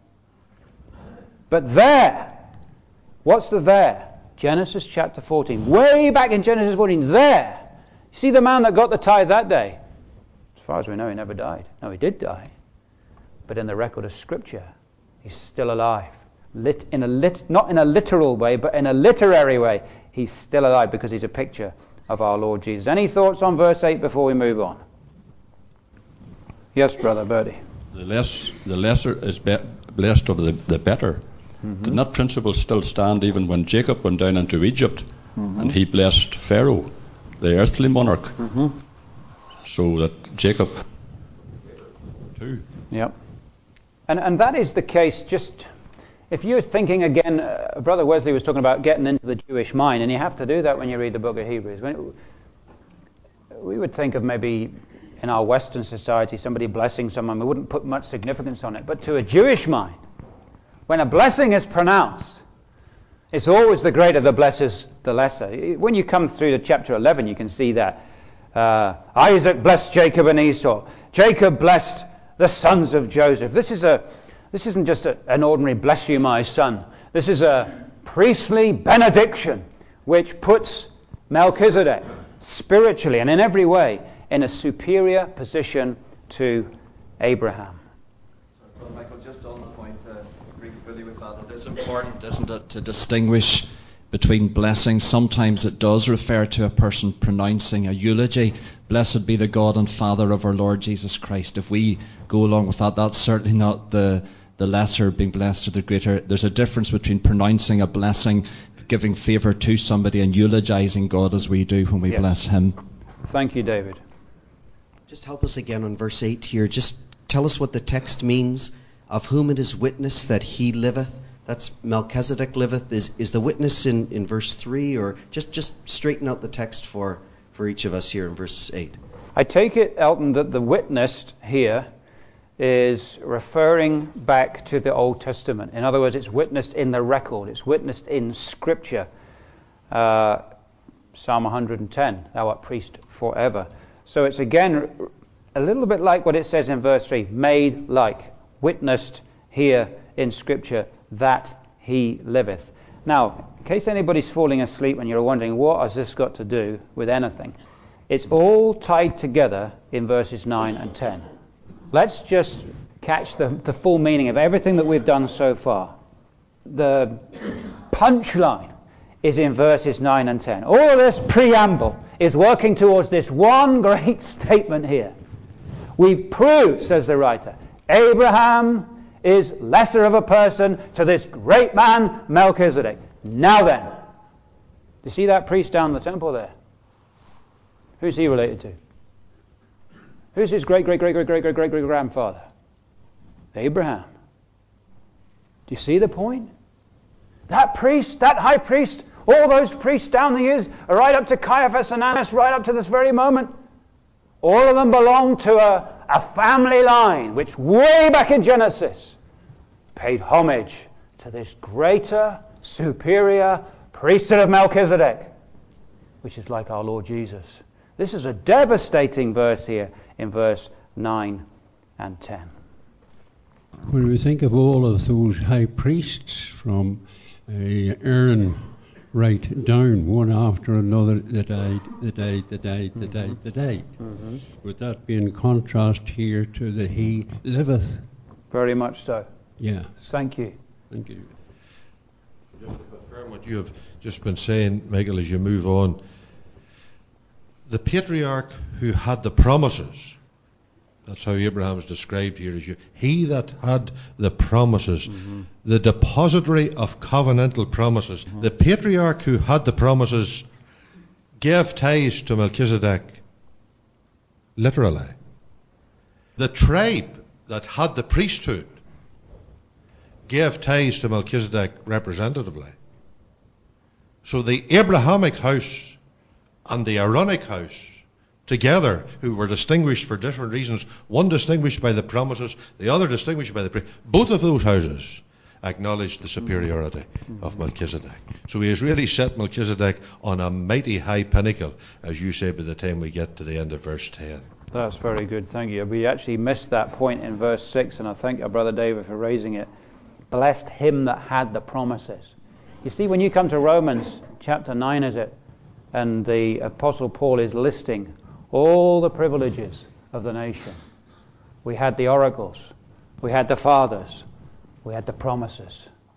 But there, what's the there? Genesis chapter fourteen. Way back in Genesis fourteen, there. You see the man that got the tithe that day? As far as we know, he never died. No, he did die. But in the record of Scripture, he's still alive. lit, in a lit, not in a literal way, but in a literary way, he's still alive because he's a picture of our Lord Jesus. Any thoughts on verse eight before we move on? Yes, Brother Birdie. The less, the lesser is be- blessed of the, the better. Mm-hmm. Did that principle still stand even when Jacob went down into Egypt mm-hmm. and he blessed Pharaoh, the earthly monarch? Mm-hmm. So that Jacob too. Yep. And and that is the case. Just if you're thinking again, uh, Brother Wesley was talking about getting into the Jewish mind, and you have to do that when you read the book of Hebrews. When it, we would think of maybe in our Western society somebody blessing someone, we wouldn't put much significance on it. But to a Jewish mind, when a blessing is pronounced, it's always the greater that blesses the lesser. When you come through to chapter eleven, you can see that uh, Isaac blessed Jacob and Esau. Jacob blessed the sons of Joseph. This is a, this isn't just a, an ordinary bless you, my son. This is a priestly benediction which puts Melchizedek spiritually and in every way in a superior position to Abraham. Well, Michael, just on the point, uh, agree fully with that. It is important, isn't it, to distinguish between blessings. Sometimes it does refer to a person pronouncing a eulogy. Blessed be the God and Father of our Lord Jesus Christ. If we go along with that, that's certainly not the, the lesser being blessed or the greater. There's a difference between pronouncing a blessing, giving favour to somebody, and eulogizing God as we do when we yes. bless him. Thank you, David. Just help us again on verse eight here. Just tell us what the text means. Of whom it is witness that he liveth. That's Melchizedek liveth. Is is the witness in, in verse three? Or just, just straighten out the text for, for each of us here in verse eight. I take it, Elton, that the witnessed here is referring back to the Old Testament. In other words, it's witnessed in the record. It's witnessed in Scripture. Uh, Psalm one hundred ten, thou art priest forever. So it's again a little bit like what it says in verse three, made like, witnessed here in Scripture that he liveth. Now, in case anybody's falling asleep and you're wondering what has this got to do with anything, it's all tied together in verses nine and ten. Let's just catch the, the full meaning of everything that we've done so far. The punchline is in verses nine and ten. All this preamble is working towards this one great statement here. We've proved, says the writer, Abraham is lesser of a person to this great man Melchizedek. Now then, do you see that priest down in the temple there? Who's he related to? Who's his great, great, great, great, great, great, great, great grandfather? Abraham. Do you see the point? That priest, that high priest, all those priests down the years, right up to Caiaphas and Annas, right up to this very moment, all of them belong to a, a family line which way back in Genesis paid homage to this greater, superior priesthood of Melchizedek, which is like our Lord Jesus. This is a devastating verse here in verse nine and ten. When we think of all of those high priests from uh, Aaron right down, one after another, that died, that died, that died, that died, that died, mm-hmm. would that be in contrast here to the he liveth? Very much so. Yeah. Thank you. Thank you. Just to confirm what you have just been saying, Michael, as you move on, the patriarch who had the promises, that's how Abraham is described here, as you, he that had the promises, mm-hmm. the depository of covenantal promises. Mm-hmm. The patriarch who had the promises gave tithes to Melchizedek, literally. The tribe that had the priesthood gave tithes to Melchizedek representatively. So the Abrahamic house and the Aaronic house together, who were distinguished for different reasons, one distinguished by the promises, the other distinguished by the priest, both of those houses acknowledged the superiority mm-hmm. of Melchizedek. So he has really set Melchizedek on a mighty high pinnacle, as you say, by the time we get to the end of verse ten. That's very good, thank you. We actually missed that point in verse six, and I thank our Brother David for raising it. Blessed him that had the promises. You see, when you come to Romans chapter nine, is it? And the Apostle Paul is listing all the privileges of the nation. We had the oracles, we had the fathers, we had the promises.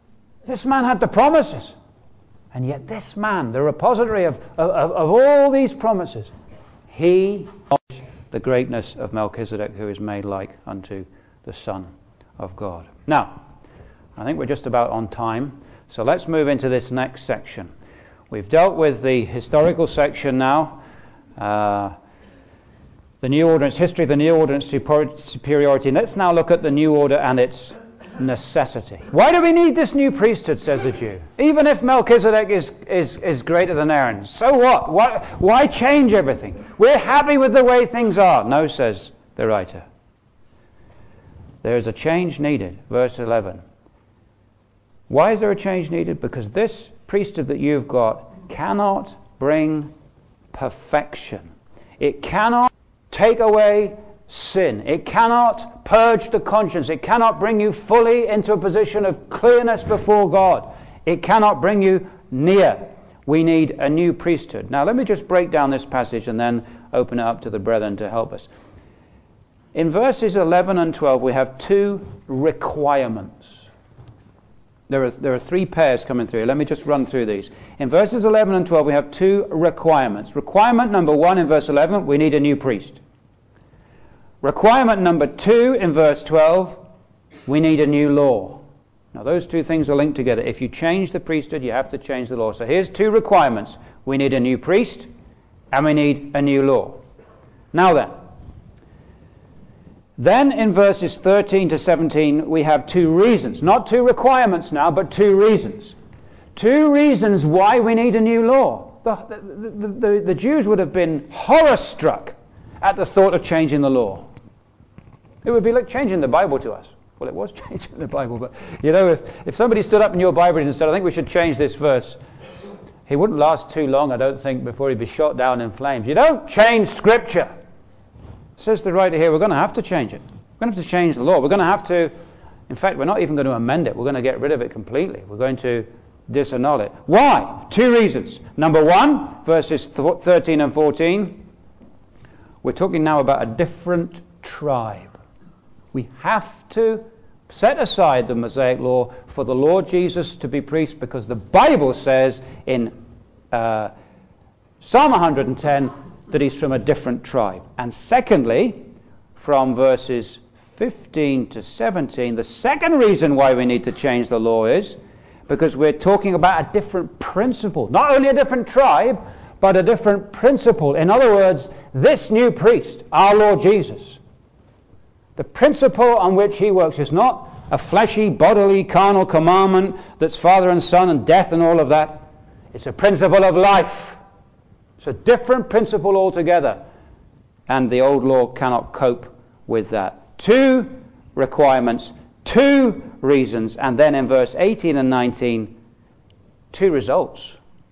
This man had the promises. And yet this man, the repository of, of, of all these promises, he knows the greatness of Melchizedek, who is made like unto the Son of God. Now, I think we're just about on time, so let's move into this next section. We've dealt with the historical section now, uh, the New Order, its history, the New Order, its superiority. Let's now look at the New Order and its necessity. Why do we need this new priesthood, says the Jew? Even if Melchizedek is, is, is greater than Aaron, so what? Why, why change everything? We're happy with the way things are. No, says the writer. There is a change needed. Verse eleven. Why is there a change needed? Because this priesthood that you've got cannot bring perfection. It cannot take away sin. It cannot purge the conscience. It cannot bring you fully into a position of clearness before God. It cannot bring you near. We need a new priesthood. Now let me just break down this passage and then open it up to the brethren to help us. In verses eleven and twelve we have two requirements. There are, there are three pairs coming through. Let me just run through these. In verses eleven and twelve we have two requirements. Requirement number one in verse eleven, we need a new priest. Requirement number two in verse twelve, we need a new law. Now those two things are linked together. If you change the priesthood, you have to change the law. So here's two requirements. We need a new priest and we need a new law. Now then, then in verses thirteen to seventeen we have two reasons. Not two requirements now, but two reasons. Two reasons why we need a new law. The, the, the, the, the Jews would have been horror-struck at the thought of changing the law. It would be like changing the Bible to us. Well, it was changing the Bible, but you know, if, if somebody stood up in your Bible and said, I think we should change this verse, he wouldn't last too long, I don't think, before he'd be shot down in flames. You don't change Scripture. Says the writer here, we're going to have to change it. We're going to have to change the law. We're going to have to, in fact, we're not even going to amend it. We're going to get rid of it completely. We're going to disannul it. Why? Two reasons. Number one, verses thirteen and fourteen, we're talking now about a different tribe. We have to set aside the Mosaic law for the Lord Jesus to be priest, because the Bible says in uh, Psalm one hundred ten that he's from a different tribe. And secondly, from verses fifteen to seventeen, the second reason why we need to change the law is because we're talking about a different principle. Not only a different tribe, but a different principle. In other words, this new priest, our Lord Jesus, the principle on which he works is not a fleshy, bodily, carnal commandment that's father and son and death and all of that. It's a principle of life. It's a different principle altogether. And the old law cannot cope with that. Two requirements, two reasons, and then in verse eighteen and nineteen, two results.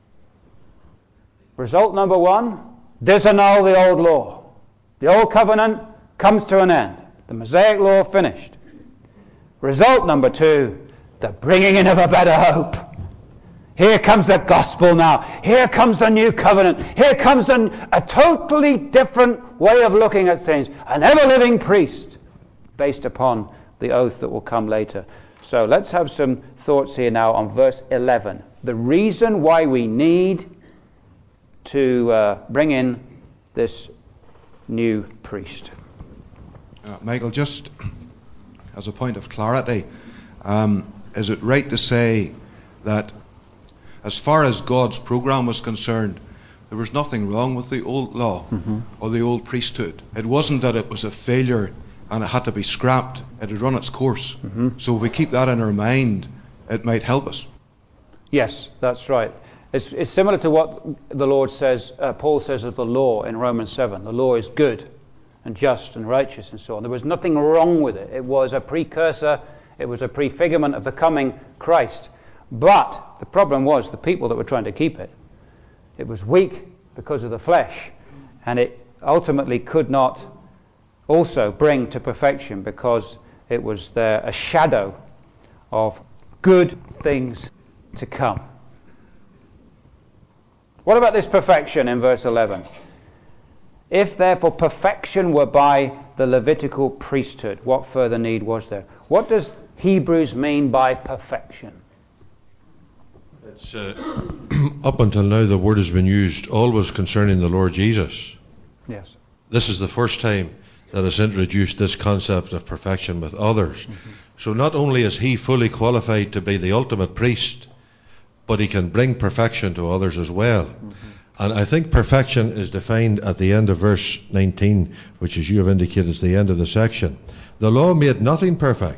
Result number one, disannul the old law. The old covenant comes to an end. The Mosaic law finished. Result number two, the bringing in of a better hope. Here comes the gospel now. Here comes the new covenant. Here comes an, a totally different way of looking at things. An ever-living priest based upon the oath that will come later. So let's have some thoughts here now on verse eleven. The reason why we need to uh, bring in this new priest. Uh, Michael, just as a point of clarity, um, is it right to say that as far as God's program was concerned, there was nothing wrong with the old law mm-hmm. or the old priesthood? It wasn't that it was a failure and it had to be scrapped. It had run its course. Mm-hmm. So if we keep that in our mind, it might help us. Yes, that's right. It's, it's similar to what the Lord says, uh, Paul says of the law in Romans seven. The law is good and just and righteous and so on. There was nothing wrong with it. It was a precursor. It was a prefigurement of the coming Christ. But the problem was the people that were trying to keep it. It was weak because of the flesh, and it ultimately could not also bring to perfection because it was there a shadow of good things to come. What about this perfection in verse eleven? If therefore perfection were by the Levitical priesthood, what further need was there? What does Hebrews mean by perfection? It's, uh, up until now, the word has been used always concerning the Lord Jesus. Yes. This is the first time that has introduced this concept of perfection with others. Mm-hmm. So not only is he fully qualified to be the ultimate priest, but he can bring perfection to others as well. Mm-hmm. And I think perfection is defined at the end of verse nineteen, which, as you have indicated, is the end of the section. The law made nothing perfect,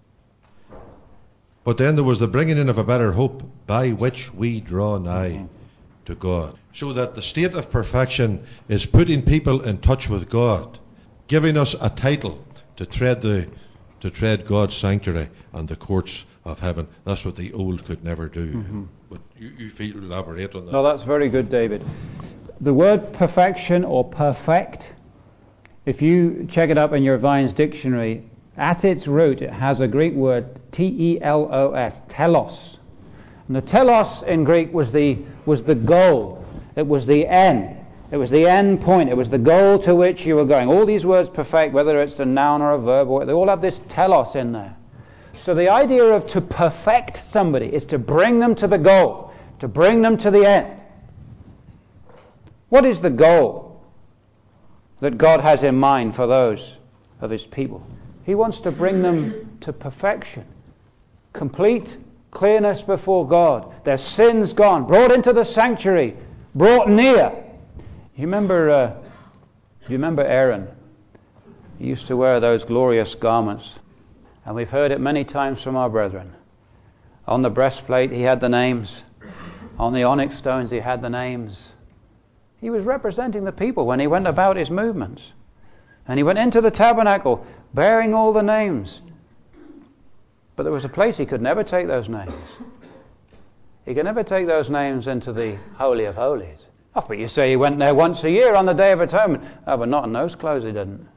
but then there was the bringing in of a better hope, by which we draw nigh mm-hmm. to God. So that the state of perfection is putting people in touch with God, giving us a title to tread the to tread God's sanctuary and the courts of heaven. That's what the old could never do. Mm-hmm. But you, you feel elaborate on that. No, that's very good, David. The word perfection or perfect, if you check it up in your Vine's dictionary, at its root it has a Greek word, T E L O S, telos. And the telos in Greek was the was the goal. It was the end. It was the end point. It was the goal to which you were going. All these words perfect, whether it's a noun or a verb, or they all have this telos in there. So the idea of to perfect somebody is to bring them to the goal, to bring them to the end. What is the goal that God has in mind for those of his people? He wants to bring them to perfection, complete clearness before God, their sins gone, brought into the sanctuary, brought near. You remember, uh, you remember Aaron? He used to wear those glorious garments. And we've heard it many times from our brethren. On the breastplate he had the names. On the onyx stones he had the names. He was representing the people when he went about his movements. And he went into the tabernacle bearing all the names. But there was a place he could never take those names. He could never take those names into the Holy of Holies. Oh, but you say he went there once a year on the Day of Atonement. Oh, but not in those clothes he didn't.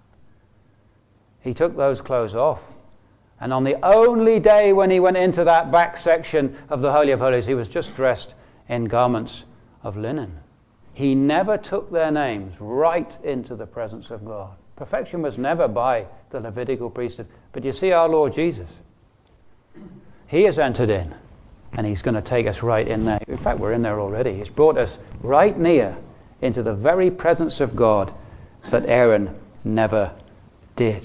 He took those clothes off. And on the only day when he went into that back section of the Holy of Holies, he was just dressed in garments of linen. He never took their names right into the presence of God. Perfection was never by the Levitical priesthood. But you see our Lord Jesus. He has entered in, and he's going to take us right in there. In fact, we're in there already. He's brought us right near into the very presence of God that Aaron never did.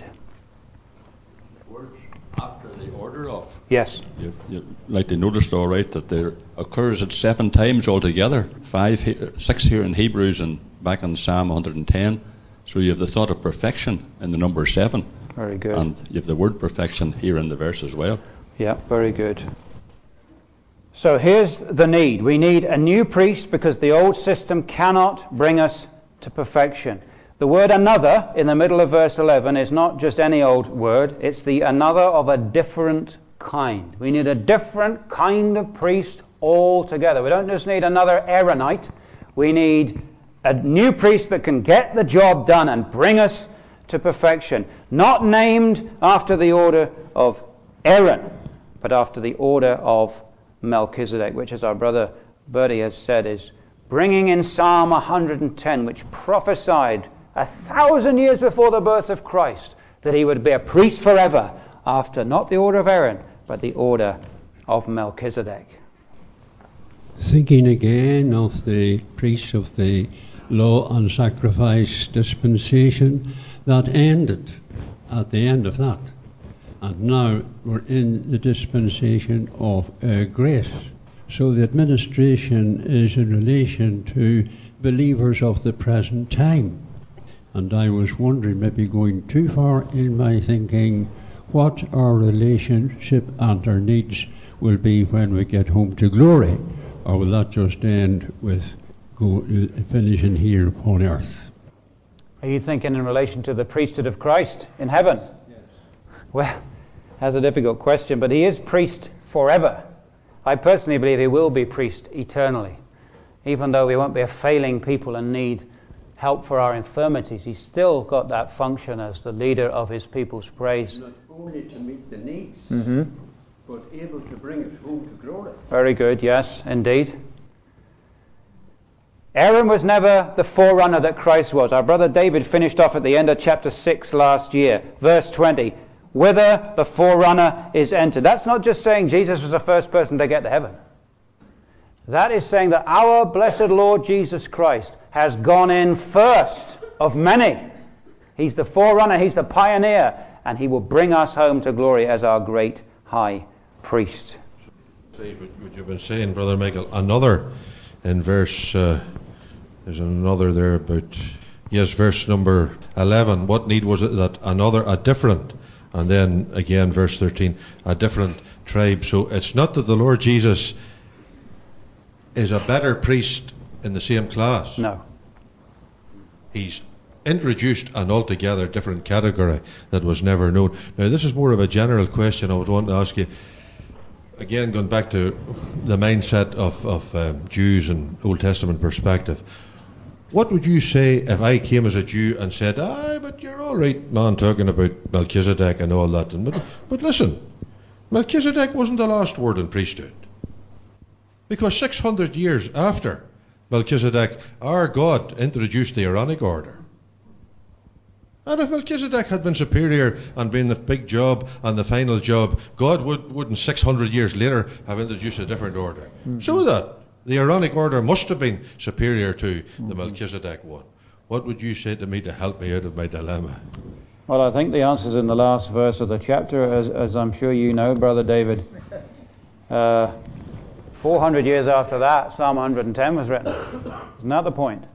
After the order of. Yes. You, you, like they noticed, all right, that there occurs at seven times altogether. Five, six here in Hebrews and back in Psalm one hundred ten. So you have the thought of perfection in the number seven. Very good. And you have the word perfection here in the verse as well. Yeah, very good. So here's the need. We need a new priest because the old system cannot bring us to perfection. The word another in the middle of verse eleven is not just any old word. It's the another of a different kind. We need a different kind of priest altogether. We don't just need another Aaronite. We need a new priest that can get the job done and bring us to perfection. Not named after the order of Aaron, but after the order of Melchizedek, which, as our brother Bertie has said, is bringing in Psalm one hundred ten, which prophesied a thousand years before the birth of Christ that he would be a priest forever after not the order of Aaron, but the order of Melchizedek. Thinking again of the priests of the law and sacrifice dispensation, that ended at the end of that. And now we're in the dispensation of uh, grace. So the administration is in relation to believers of the present time. And I was wondering, maybe going too far in my thinking, what our relationship and our needs will be when we get home to glory. Or will that just end with go, uh, finishing here upon earth? Are you thinking in relation to the priesthood of Christ in heaven? Yes. Well, that's a difficult question, but he is priest forever. I personally believe he will be priest eternally. Even though we won't be a failing people and need help for our infirmities, he's still got that function as the leader of his people's praise. Not only to meet the needs, mm-hmm. but able to bring us home to glory. Very good, yes, indeed. Aaron was never the forerunner that Christ was. Our brother David finished off at the end of chapter six last year, verse twenty. Whither the forerunner is entered. That's not just saying Jesus was the first person to get to heaven. That is saying that our blessed Lord Jesus Christ has gone in first of many. He's the forerunner, he's the pioneer, and he will bring us home to glory as our great high priest. Say what you've been saying, Brother Michael. Another in verse, uh, there's another there about, yes, verse number eleven. What need was it that another, a different, and then again, verse thirteen, a different tribe. So it's not that the Lord Jesus is a better priest in the same class. No. He's introduced an altogether different category that was never known. Now, this is more of a general question I would want to ask you. Again, going back to the mindset of, of um, Jews and Old Testament perspective, what would you say if I came as a Jew and said, aye, but you're all right, man, talking about Melchizedek and all that. And, but, but listen, Melchizedek wasn't the last word in priesthood. Because six hundred years after Melchizedek, our God introduced the Aaronic order. And if Melchizedek had been superior and been the big job and the final job, God would, wouldn't six hundred years later have introduced a different order. Mm-hmm. So that the Aaronic order must have been superior to mm-hmm. the Melchizedek one. What would you say to me to help me out of my dilemma? Well, I think the answer is in the last verse of the chapter, as, as I'm sure you know, Brother David. Uh, four hundred years after that, Psalm one hundred ten was written. Isn't that the point?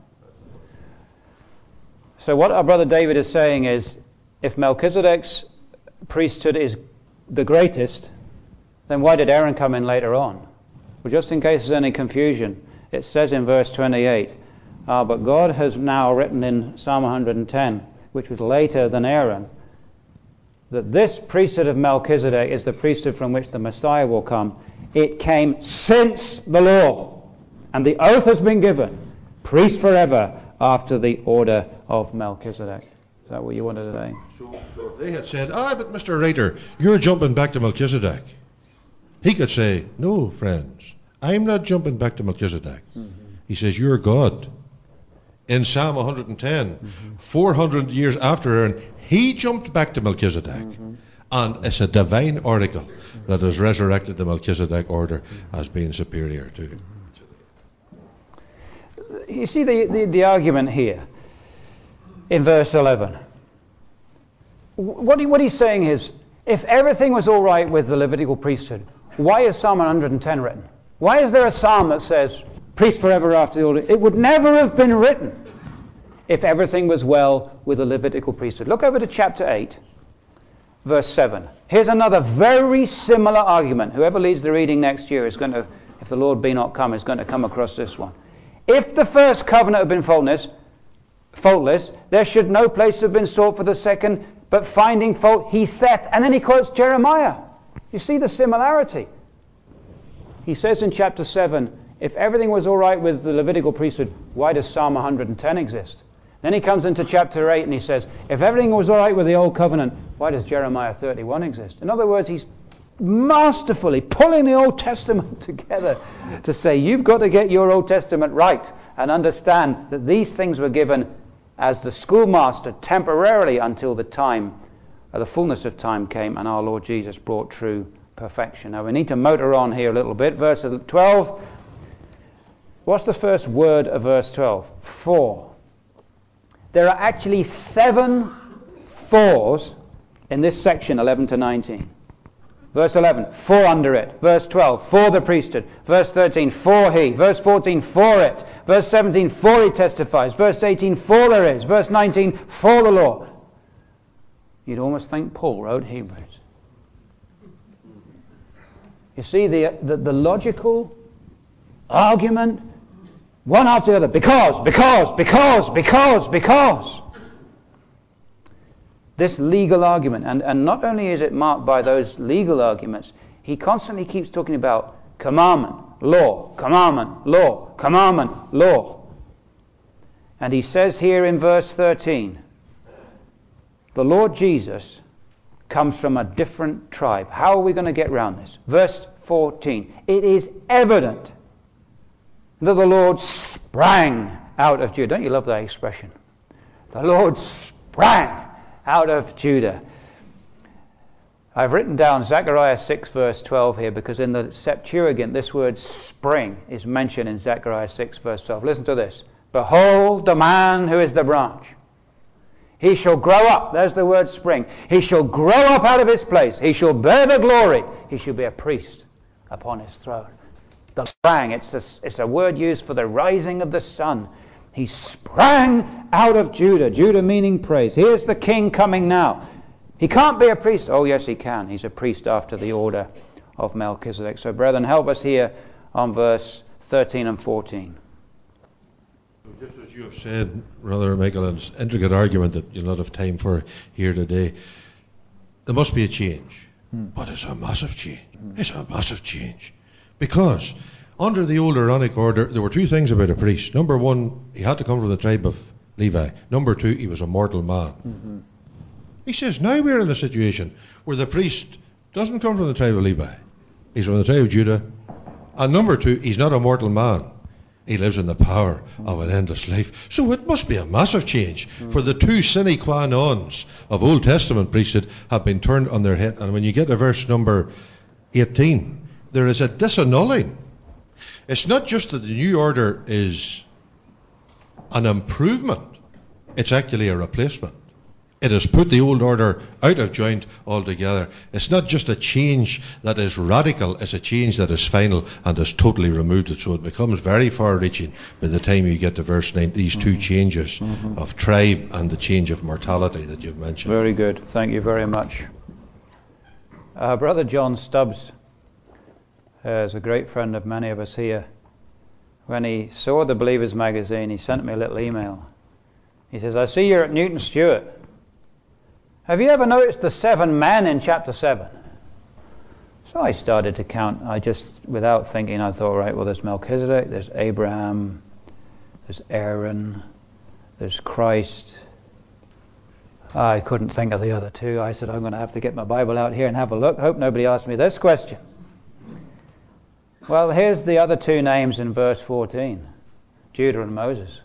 So what our Brother David is saying is, if Melchizedek's priesthood is the greatest, then why did Aaron come in later on? Well, just in case there's any confusion, it says in verse twenty-eight, ah, but God has now written in Psalm one hundred ten, which was later than Aaron, that this priesthood of Melchizedek is the priesthood from which the Messiah will come. It came since the law, and the oath has been given, priest forever, after the order of Melchizedek. Is that what you wanted to say? So, so if they had said, ah, but Mister Writer, you're jumping back to Melchizedek, he could say, no, friends, I'm not jumping back to Melchizedek. Mm-hmm. He says, you're God. In Psalm one hundred ten, mm-hmm. four hundred years after Aaron, he jumped back to Melchizedek. Mm-hmm. And it's a divine oracle that has resurrected the Melchizedek order as being superior to. You see the, the, the argument here in verse eleven. What, he, what he's saying is, if everything was all right with the Levitical priesthood, why is Psalm one hundred ten written? Why is there a psalm that says, priest forever after the order? It would never have been written if everything was well with the Levitical priesthood. Look over to chapter eight, verse seven. Here's another very similar argument. Whoever leads the reading next year is going to, if the Lord be not come, is going to come across this one. If the first covenant had been faultless, faultless, there should no place have been sought for the second, but finding fault, he saith, and then he quotes Jeremiah. You see the similarity. He says in chapter seven, if everything was all right with the Levitical priesthood, why does Psalm one hundred ten exist? Then he comes into chapter eight and he says, if everything was all right with the old covenant, why does Jeremiah thirty-one exist? In other words, he's masterfully pulling the Old Testament together to say, you've got to get your Old Testament right and understand that these things were given as the schoolmaster temporarily until the time, uh, the fullness of time came and our Lord Jesus brought true perfection. Now we need to motor on here a little bit. Verse twelve. What's the first word of verse twelve? For. There are actually seven fours in this section, eleven to nineteen. Verse eleven, for under it. Verse twelve, for the priesthood. Verse thirteen, for he. Verse fourteen, for it. Verse seventeen, for he testifies. Verse eighteen, for there is. Verse nineteen, for the law. You'd almost think Paul wrote Hebrews. You see the, the, the logical argument, one after the other. Because, because, because, because, because. This legal argument, and, and not only is it marked by those legal arguments, he constantly keeps talking about commandment, law, commandment, law, commandment, law. And he says here in verse thirteen, the Lord Jesus comes from a different tribe. How are we going to get around this? Verse fourteen, it is evident that the Lord sprang out of Judah. Don't you love that expression? The Lord sprang out of Judah. I've written down Zechariah six verse twelve here because in the Septuagint this word spring is mentioned in Zechariah six verse twelve. Listen to this. Behold the man who is the branch. He shall grow up. There's the word spring. He shall grow up out of his place. He shall bear the glory. He shall be a priest upon his throne. The sprang, it's a, it's a word used for the rising of the sun. He sprang out of Judah. Judah meaning praise. Here's the king coming now. He can't be a priest. Oh, yes, he can. He's a priest after the order of Melchizedek. So, brethren, help us here on verse thirteen and fourteen. Just as you have said, Brother Michael, and it's an intricate argument that you'll not have time for here today, there must be a change. Hmm. But it's a massive change. Hmm. It's a massive change. Because under the old Aaronic order, there were two things about a priest. Number one, he had to come from the tribe of Levi. Number two, he was a mortal man. Mm-hmm. He says, now we're in a situation where the priest doesn't come from the tribe of Levi. He's from the tribe of Judah. And number two, he's not a mortal man. He lives in the power of an endless life. So it must be a massive change. Mm. For the two sine qua nons of Old Testament priesthood have been turned on their head. And when you get to verse number eighteen, there is a disannulling. It's not just that the new order is an improvement. It's actually a replacement. It has put the old order out of joint altogether. It's not just a change that is radical, it's a change that is final and has totally removed it. So it becomes very far-reaching by the time you get to verse nine, these two mm-hmm. changes mm-hmm. of tribe and the change of mortality that you've mentioned. Very good. Thank you very much. Uh, Brother John Stubbs uh, is a great friend of many of us here. When he saw the Believers magazine, he sent me a little email. He says, I see you're at Newton Stewart. Have you ever noticed the seven men in chapter seven? So I started to count. I just, without thinking, I thought, right, well, there's Melchizedek, there's Abraham, there's Aaron, there's Christ. I couldn't think of the other two. I said, I'm going to have to get my Bible out here and have a look. Hope nobody asked me this question. Well, here's the other two names in verse fourteen, Judah and Moses.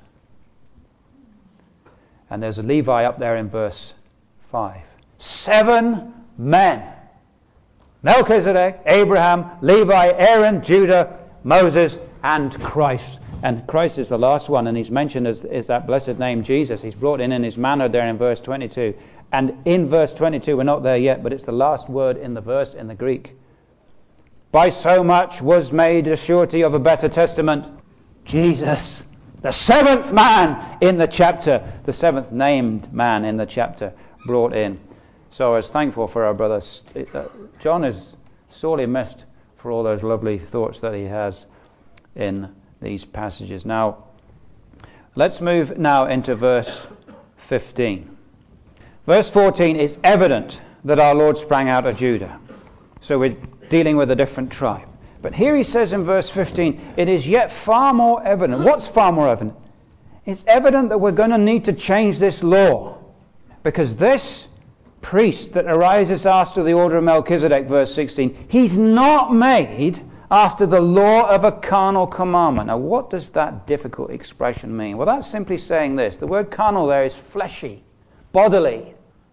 And there's a Levi up there in verse five. Seven men. Melchizedek, Abraham, Levi, Aaron, Judah, Moses, and Christ. And Christ is the last one, and he's mentioned as, as that blessed name, Jesus. He's brought in in his manner there in verse twenty-two. And in verse twenty-two, we're not there yet, but it's the last word in the verse in the Greek. By so much was made a surety of a better testament, Jesus, the seventh man in the chapter, the seventh named man in the chapter, brought in. So I was thankful for our brother. Uh, John is sorely missed for all those lovely thoughts that he has in these passages. Now, let's move now into verse fifteen. Verse fourteen is evident that our Lord sprang out of Judah. So we're dealing with a different tribe. But here he says in verse fifteen, it is yet far more evident. What's far more evident? It's evident that we're going to need to change this law. Because this priest that arises after the order of Melchizedek, verse sixteen, he's not made after the law of a carnal commandment. Now, what does that difficult expression mean? Well, that's simply saying this. The word carnal there is fleshy, bodily.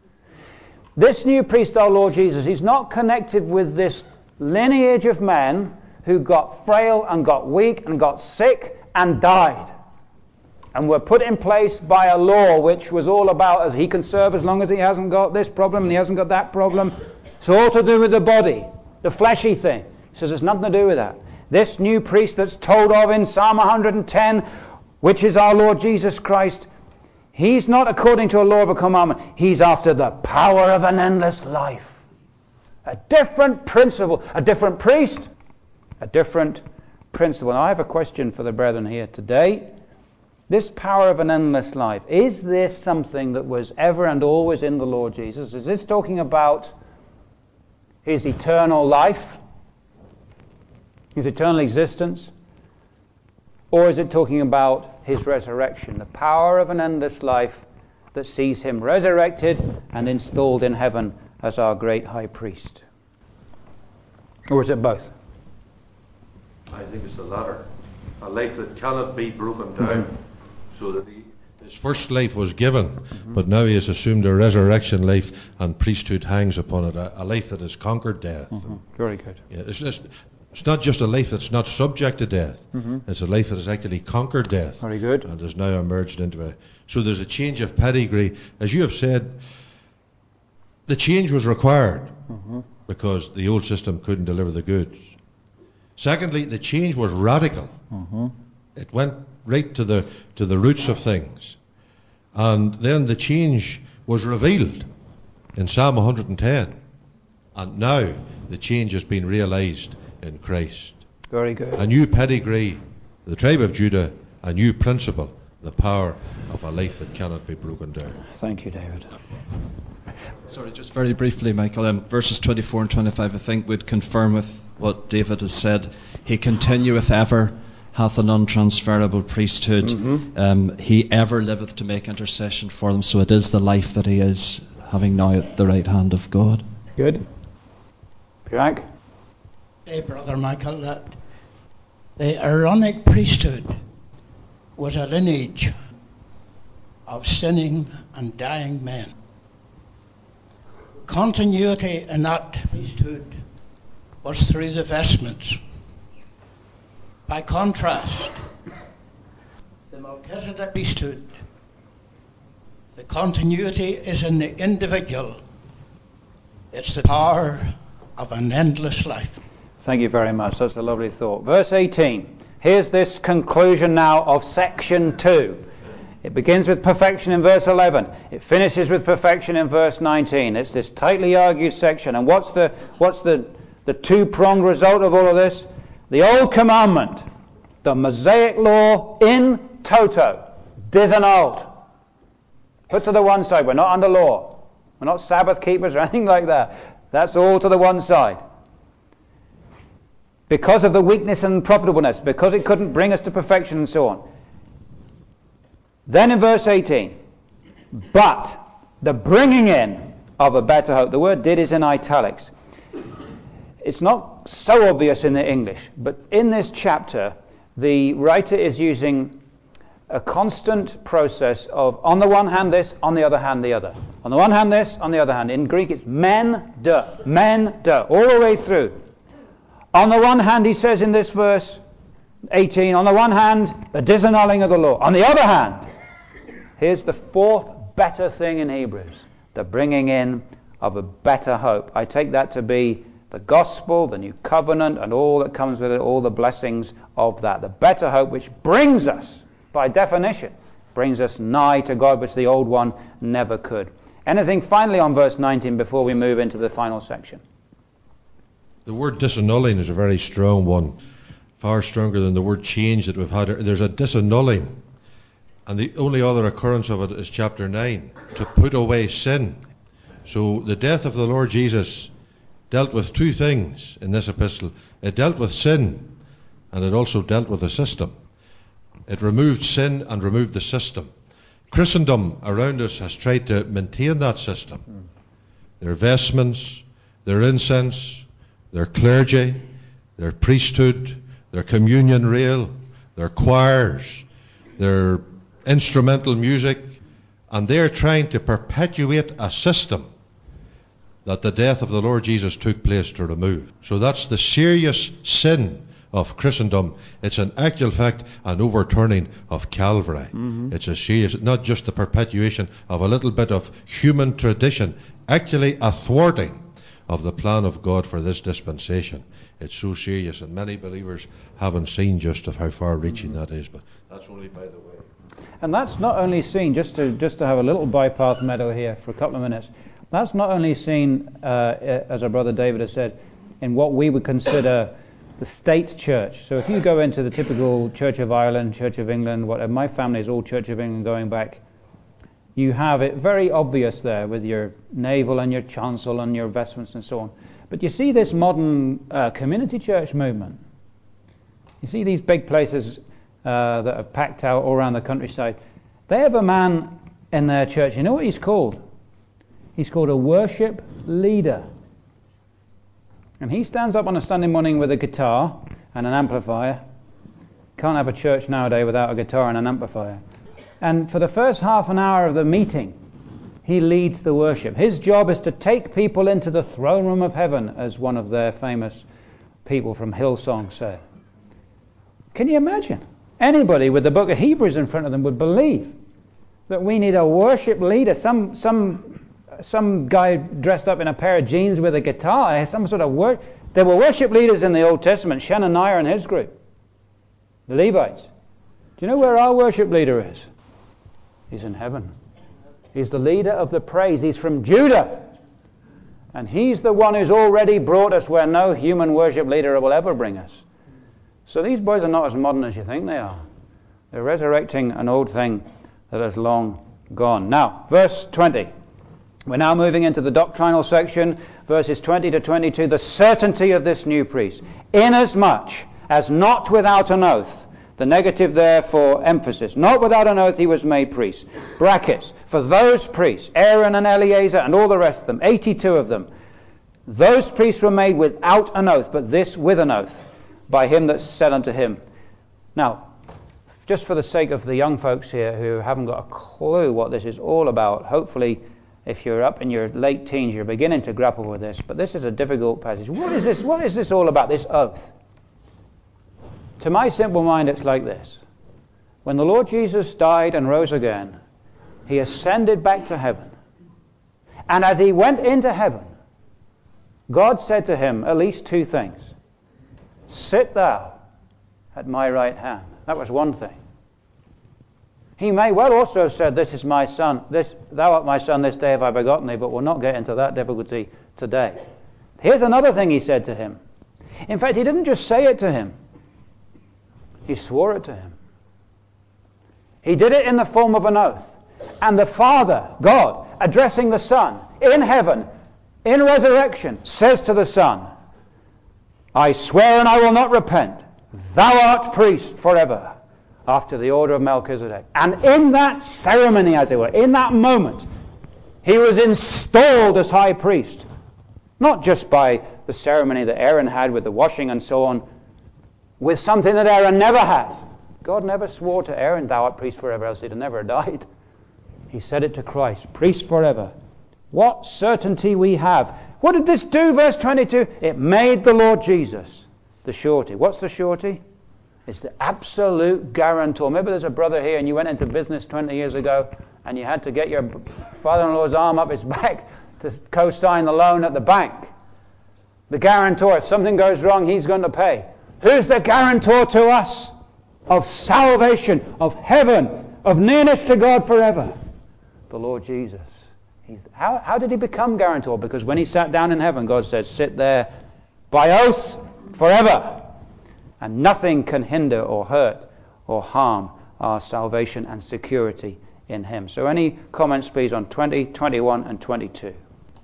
This new priest, our Lord Jesus, he's not connected with this lineage of men who got frail and got weak and got sick and died. And were put in place by a law which was all about as he can serve as long as he hasn't got this problem and he hasn't got that problem. It's all to do with the body, the fleshy thing. He says it's nothing to do with that. This new priest that's told of in Psalm one hundred ten, which is our Lord Jesus Christ, he's not according to a law of a commandment. He's after the power of an endless life. A different principle, a different priest, a different principle. Now I have a question for the brethren here today. This power of an endless life, is this something that was ever and always in the Lord Jesus? Is this talking about his eternal life, his eternal existence? Or is it talking about his resurrection, the power of an endless life that sees him resurrected and installed in heaven as our great high priest? Or is it both? I think it's the latter. A life that cannot be broken down. Mm-hmm. So that the, His first life was given, mm-hmm. but now he has assumed a resurrection life, and priesthood hangs upon it, a, a life that has conquered death. Mm-hmm. Very good. Yeah, it's, it's, it's not just a life that's not subject to death. Mm-hmm. It's a life that has actually conquered death. Very good. And has now emerged into a... So there's a change of pedigree. As you have said, the change was required mm-hmm. because the old system couldn't deliver the goods. Secondly, the change was radical. Mm-hmm. It went right to the to the roots of things. And then the change was revealed in Psalm one hundred ten. And now the change has been realized in Christ. Very good. A new pedigree, the tribe of Judah, a new principle, the power of a life that cannot be broken down. Thank you, David. Sorry, just very briefly, Michael. Um, verses twenty-four and twenty-five, I think, would confirm with what David has said. He continueth ever, hath an untransferable priesthood. Mm-hmm. Um, he ever liveth to make intercession for them. So it is the life that he is, having now at the right hand of God. Good. Jack? Hey, Brother Michael, that the Aaronic priesthood was a lineage of sinning and dying men. Continuity in that priesthood was through the vestments. By contrast, the Melchizedek priesthood, the continuity is in the individual. It's the power of an endless life. Thank you very much. That's a lovely thought. Verse eighteen. Here's this conclusion now of section two. It begins with perfection in verse eleven. It finishes with perfection in verse nineteen. It's this tightly argued section. And what's the what's the, the two-pronged result of all of this? The old commandment, the Mosaic law in toto, disannulled. Put to the one side. We're not under law. We're not Sabbath keepers or anything like that. That's all to the one side. Because of the weakness and profitableness, because it couldn't bring us to perfection and so on. Then in verse eighteen, but the bringing in of a better hope. The word did is in italics. It's not so obvious in the English, but in this chapter, the writer is using a constant process of, on the one hand this, on the other hand the other. On the one hand this, on the other hand. In Greek it's men de, men de, all the way through. On the one hand, he says in this verse eighteen, on the one hand, the disannulling of the law. On the other hand, here's the fourth better thing in Hebrews, the bringing in of a better hope. I take that to be the gospel, the new covenant, and all that comes with it, all the blessings of that. The better hope which brings us, by definition, brings us nigh to God, which the old one never could. Anything finally on verse nineteen before we move into the final section? The word disannulling is a very strong one, far stronger than the word change that we've had. There's a disannulling, and the only other occurrence of it is chapter nine, to put away sin. So the death of the Lord Jesus dealt with two things in this epistle. It dealt with sin, and it also dealt with the system. It removed sin and removed the system. Christendom around us has tried to maintain that system. Their vestments, their incense, their clergy, their priesthood, their communion rail, their choirs, their instrumental music, and they're trying to perpetuate a system that the death of the Lord Jesus took place to remove. So that's the serious sin of Christendom. It's an actual fact an overturning of Calvary. Mm-hmm. It's a serious, not just the perpetuation of a little bit of human tradition, actually a thwarting of the plan of God for this dispensation. It's so serious, and many believers haven't seen just of how far-reaching mm-hmm. that is, but that's only by the way. And that's not only seen, just to just to have a little bypass meadow here for a couple of minutes, that's not only seen, uh, as our brother David has said, in what we would consider the state church. So if you go into the typical Church of Ireland, Church of England, whatever, my family is all Church of England going back, you have it very obvious there with your navel and your chancel and your vestments and so on. But you see this modern uh, community church movement. You see these big places uh, that are packed out all around the countryside. They have a man in their church. You know what he's called? He's called a worship leader. And he stands up on a Sunday morning with a guitar and an amplifier. Can't have a church nowadays without a guitar and an amplifier. And for the first half an hour of the meeting, he leads the worship. His job is to take people into the throne room of heaven, as one of their famous people from Hillsong said. Can you imagine? Anybody with the book of Hebrews in front of them would believe that we need a worship leader, some some some guy dressed up in a pair of jeans with a guitar, some sort of work. There were worship leaders in the Old Testament, Shenaniah and his group, the Levites. Do you know where our worship leader is? He's in heaven. He's the leader of the praise. He's from Judah. And he's the one who's already brought us where no human worship leader will ever bring us. So these boys are not as modern as you think they are. They're resurrecting an old thing that has long gone. Now, verse twenty. We're now moving into the doctrinal section, verses twenty to twenty-two. The certainty of this new priest. Inasmuch as not without an oath, the negative there for emphasis, not without an oath he was made priest. Brackets, for those priests, Aaron and Eleazar and all the rest of them, eighty-two of them, those priests were made without an oath, but this with an oath, by him that said unto him. Now, just for the sake of the young folks here who haven't got a clue what this is all about, hopefully if you're up in your late teens, you're beginning to grapple with this, but this is a difficult passage. What is this? What is this all about, this oath? To my simple mind, it's like this. When the Lord Jesus died and rose again, he ascended back to heaven. And as he went into heaven, God said to him at least two things. Sit thou at my right hand. That was one thing. He may well also have said, this is my son, this, thou art my son, this day have I begotten thee, but we'll not get into that difficulty today. Here's another thing he said to him. In fact, he didn't just say it to him. He swore it to him. He did it in the form of an oath. And the Father, God, addressing the Son in heaven, in resurrection, says to the Son, I swear and I will not repent. Thou art priest forever, after the order of Melchizedek. And in that ceremony, as it were, in that moment, he was installed as high priest. Not just by the ceremony that Aaron had with the washing and so on, with something that Aaron never had. God never swore to Aaron, thou art priest forever, else he'd have never died. He said it to Christ, priest forever. What certainty we have. What did this do, verse twenty-two? It made the Lord Jesus the surety. What's the surety? It's the absolute guarantor. Maybe there's a brother here and you went into business twenty years ago and you had to get your father-in-law's arm up his back to co-sign the loan at the bank. The guarantor, if something goes wrong, he's going to pay. Who's the guarantor to us of salvation, of heaven, of nearness to God forever? The Lord Jesus. He's, how, how did he become guarantor? Because when he sat down in heaven, God said, sit there by oath forever. And nothing can hinder or hurt or harm our salvation and security in him. So any comments, please, on twenty, twenty-one, and twenty-two?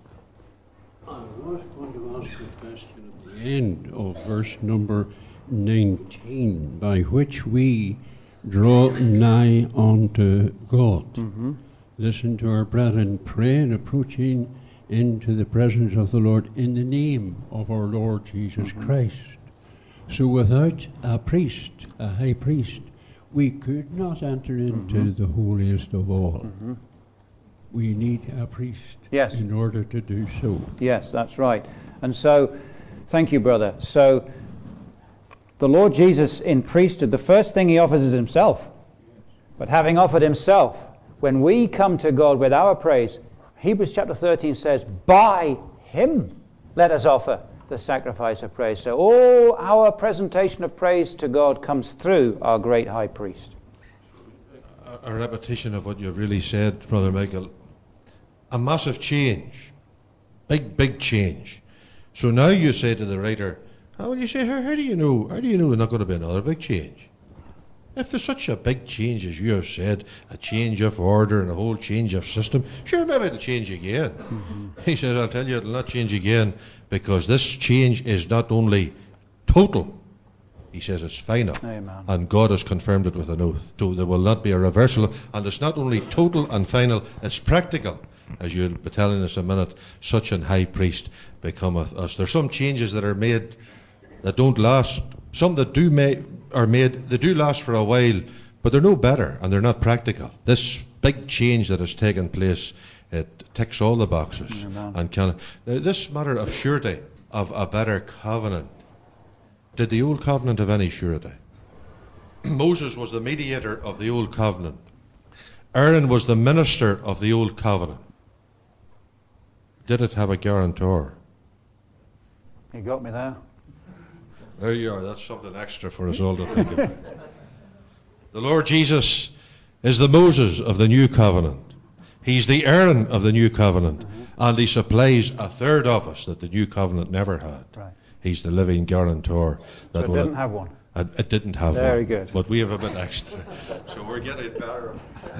I was going to ask a question at the end of verse number nineteen, by which we draw nigh unto God. Mm-hmm. Listen to our brethren pray and approaching into the presence of the Lord in the name of our Lord Jesus mm-hmm. Christ. So without a priest, a high priest, we could not enter into mm-hmm. the holiest of all. Mm-hmm. We need a priest yes. in order to do so. Yes, that's right. And so, thank you, brother. So, the Lord Jesus in priesthood, the first thing he offers is himself. But having offered himself, when we come to God with our praise, Hebrews chapter thirteen says, by him let us offer the sacrifice of praise. So all our presentation of praise to God comes through our great high priest. A, a repetition of what you've really said, Brother Michael. A massive change. Big, big change. So now you say to the writer, how will you say, how, how do you know, how do you know there's not going to be another big change? If there's such a big change as you have said, a change of order and a whole change of system, sure, maybe it'll change again. Mm-hmm. He says, I'll tell you, it'll not change again, because this change is not only total, he says it's final. Amen. And God has confirmed it with an oath. So there will not be a reversal, and it's not only total and final, it's practical. As you'll be telling us in a minute, such an high priest becometh us. There's some changes that are made that don't last. Some that do make are made, they do last for a while, But they're no better, and they're not practical. This big change that has taken place, it ticks all the boxes. Amen. And can now this matter of surety of a better covenant. Did the old covenant have any surety? Moses was the mediator of the old covenant. Aaron was the minister of the old covenant. Did it have a guarantor? You got me there. There you are. That's something extra for us all to think about. The Lord Jesus is the Moses of the new covenant. He's the Aaron of the new covenant. Mm-hmm. And he supplies a third of us that the new covenant never had. Right. He's the living guarantor. That But it didn't have one. It, it didn't have Very one. Very good. But we have a bit extra. So we're getting better.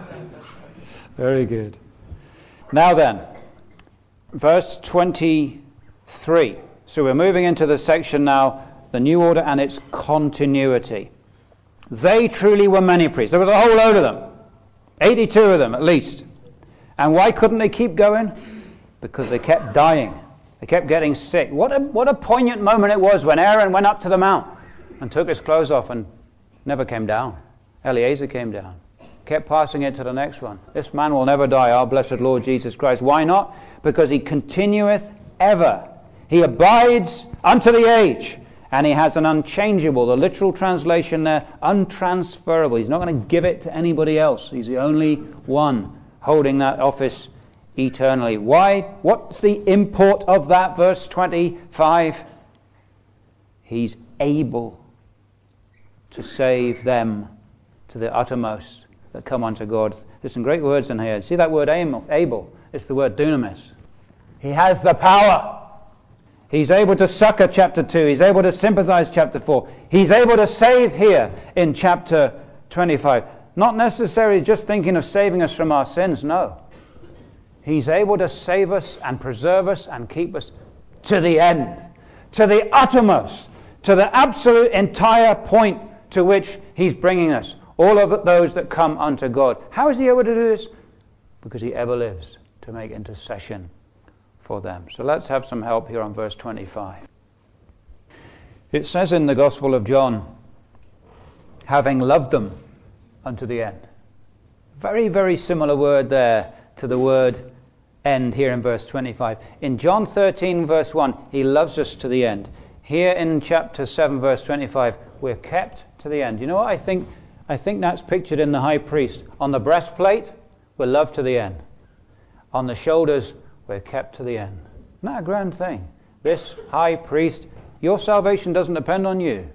Very good. Now then, verse twenty-three. So we're moving into the section now, the new order and its continuity. They truly were many priests. There was a whole load of them. eighty-two of them at least. And why couldn't they keep going? Because they kept dying. They kept getting sick. What a, what a poignant moment it was when Aaron went up to the mount and took his clothes off and never came down. Eleazar came down. Kept passing it to the next one. This man will never die, our blessed Lord Jesus Christ. Why not? Because he continueth ever. He abides unto the age. And he has an unchangeable, the literal translation there, untransferable. He's not going to give it to anybody else. He's the only one holding that office eternally. Why? What's the import of that? Verse twenty-five. He's able to save them to the uttermost that come unto God. There's some great words in here. See that word able? It's the word dunamis. He has the power. He's able to succor chapter two. He's able to sympathize chapter four. He's able to save here in chapter twenty-five. Not necessarily just thinking of saving us from our sins, no. He's able to save us and preserve us and keep us to the end, to the uttermost, to the absolute entire point to which he's bringing us. All of those that come unto God. How is he able to do this? Because he ever lives to make intercession for them. So let's have some help here on verse twenty-five. It says in the Gospel of John, having loved them unto the end. Very, very similar word there to the word end here in verse twenty-five. In John thirteen verse one, he loves us to the end. Here in chapter seven verse twenty-five, we're kept to the end. You know what I think? I think that's pictured in the high priest. On the breastplate, we're loved to the end. On the shoulders, we're kept to the end. Isn't that a grand thing? This high priest, your salvation doesn't depend on you.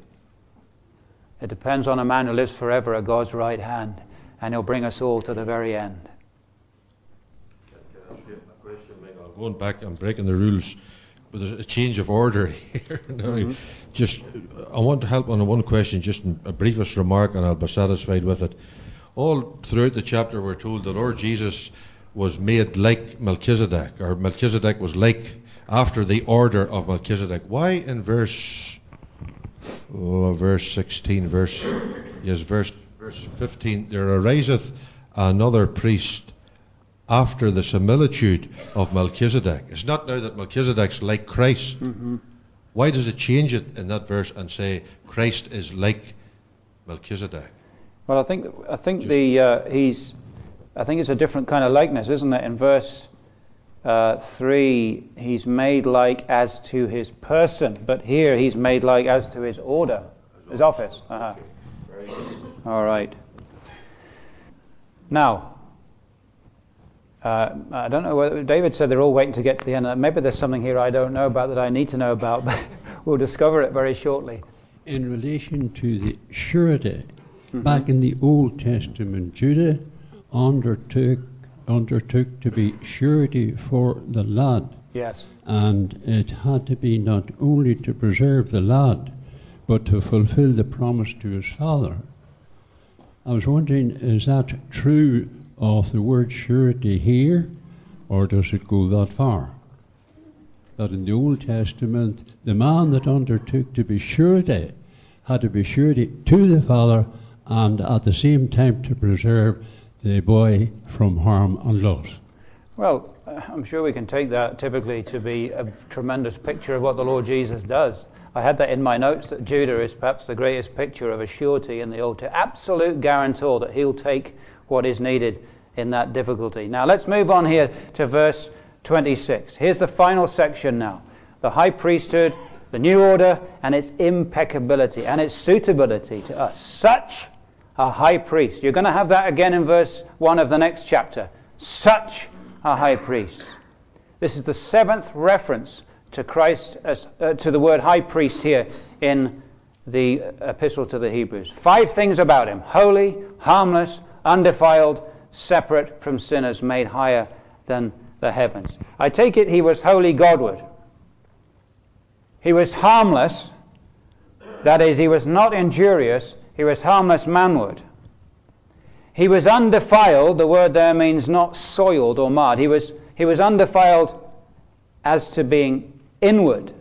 It depends on a man who lives forever at God's right hand, and he'll bring us all to the very end. Can I ask you a question, Michael? Going back, I'm breaking the rules, but there's a change of order here. now, mm-hmm. Just, I want to help on one question, just in a briefest remark, and I'll be satisfied with it. All throughout the chapter, we're told the Lord Jesus was made like Melchizedek, or Melchizedek was like after the order of Melchizedek. Why in verse oh, verse sixteen, verse yes, verse verse fifteen, there ariseth another priest after the similitude of Melchizedek. It's not now that Melchizedek's like Christ. Mm-hmm. Why does it change it in that verse and say Christ is like Melchizedek? Well, I think I think Just the uh, he's. I think it's a different kind of likeness, isn't it? In verse uh, three, he's made like as to his person, but here he's made like as to his order, his office. Uh-huh. All right. Now, uh, I don't know whether David said they're all waiting to get to the end. Maybe there's something here I don't know about that I need to know about, but we'll discover it very shortly. In relation to the surety, mm-hmm. back in the Old Testament, Judah undertook undertook to be surety for the lad. Yes. And it had to be not only to preserve the lad, but to fulfill the promise to his father. I was wondering, is that true of the word surety here, or does it go that far? That in the Old Testament, the man that undertook to be surety had to be surety to the father, and at the same time to preserve the boy from harm and loss. Well, I'm sure we can take that typically to be a tremendous picture of what the Lord Jesus does. I had that in my notes that Judah is perhaps the greatest picture of a surety in the Old Testament, absolute guarantor that he'll take what is needed in that difficulty. Now let's move on here to verse twenty-six. Here's the final section now. The high priesthood, the new order, and its impeccability and its suitability to us. Such a high priest. You're going to have that again in verse one of the next chapter. Such a high priest. This is the seventh reference to Christ, as, uh, to the word high priest here in the epistle to the Hebrews. Five things about him: holy, harmless, undefiled, separate from sinners, made higher than the heavens. I take it he was holy Godward. He was harmless, that is, he was not injurious, he was harmless manward. He was undefiled, the word there means not soiled or marred. He was, he was undefiled as to being inward.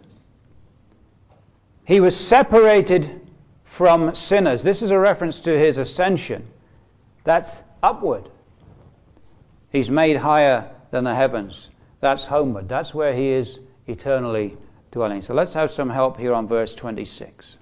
He was separated from sinners. This is a reference to his ascension. That's upward. He's made higher than the heavens. That's homeward. That's where he is eternally dwelling. So let's have some help here on verse twenty-six.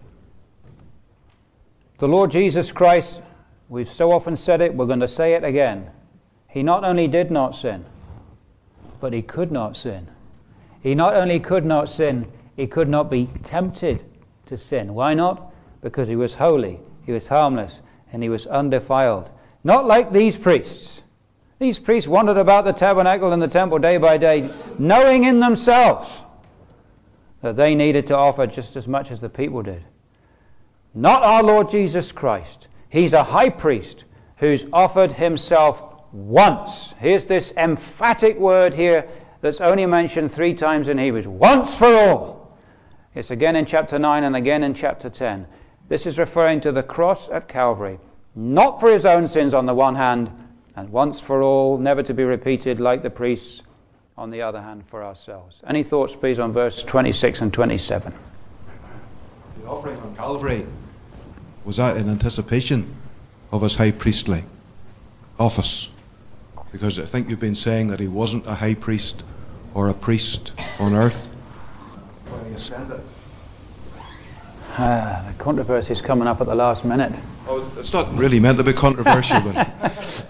The Lord Jesus Christ, we've so often said it, we're going to say it again. He not only did not sin, but he could not sin. He not only could not sin, he could not be tempted to sin. Why not? Because he was holy, he was harmless, and he was undefiled. Not like these priests. These priests wandered about the tabernacle and the temple day by day, knowing in themselves that they needed to offer just as much as the people did. Not our Lord Jesus Christ. He's a high priest who's offered himself once. Here's this emphatic word here that's only mentioned three times in Hebrews. Once for all. It's again in chapter nine and again in chapter ten. This is referring to the cross at Calvary. Not for his own sins on the one hand, and once for all, never to be repeated like the priests on the other hand for ourselves. Any thoughts, please, on verse twenty-six and twenty-seven? The offering on Calvary, was that in anticipation of his high priestly office? Because I think you've been saying that he wasn't a high priest or a priest on earth when he ascended. Ah, the controversy is coming up at the last minute. Oh, it's not really meant to be controversial, but...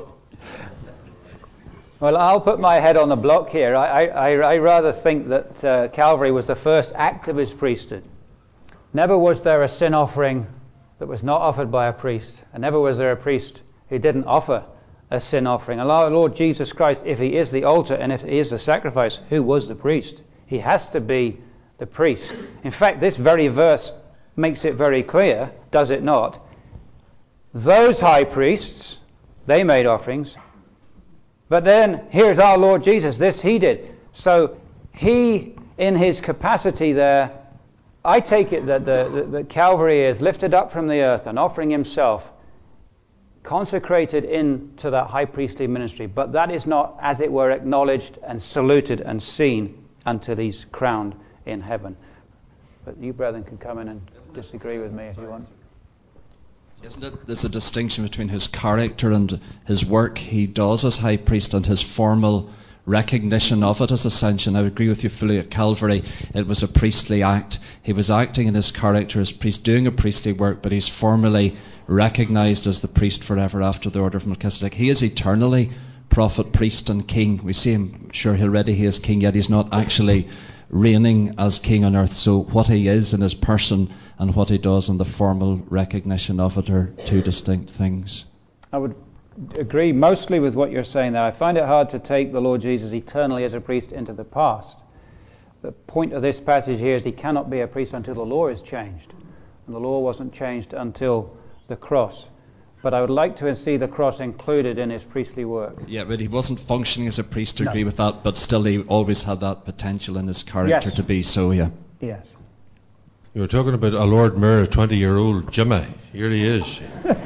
Well, I'll put my head on the block here. I, I, I rather think that uh, Calvary was the first act of his priesthood. Never was there a sin offering that was not offered by a priest, and never was there a priest who didn't offer a sin offering. And our Lord Jesus Christ, if he is the altar and if he is the sacrifice, who was the priest? He has to be the priest. In fact, this very verse makes it very clear, does it not? Those high priests, they made offerings. But then, here's our Lord Jesus. This he did. So, he, in his capacity there, I take it that the, the, the Calvary is lifted up from the earth and offering himself, consecrated into that high priestly ministry. But that is not, as it were, acknowledged and saluted and seen until he's crowned in heaven. But you, brethren, can come in and disagree with me if you want. Isn't it? There's a distinction between his character and his work he does as high priest and his formal recognition of it as ascension. I would agree with you fully. At Calvary, it was a priestly act. He was acting in his character as priest, doing a priestly work, but he's formally recognized as the priest forever after the order of Melchizedek. He is eternally prophet, priest, and king. We see him, sure, already he is king, yet he's not actually reigning as king on earth. So what he is in his person and what he does and the formal recognition of it are two distinct things. I would agree mostly with what you're saying there. I find it hard to take the Lord Jesus eternally as a priest into the past. The point of this passage here is he cannot be a priest until the law is changed. And the law wasn't changed until the cross. But I would like to see the cross included in his priestly work. Yeah, but he wasn't functioning as a priest, to No. agree with that, but still he always had that potential in his character Yes. to be so, yeah. Yes. You were talking about a Lord Mayor, twenty-year-old Jimmy. Here he is.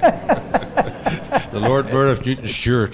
The Lord Mayor of Newton Stewart.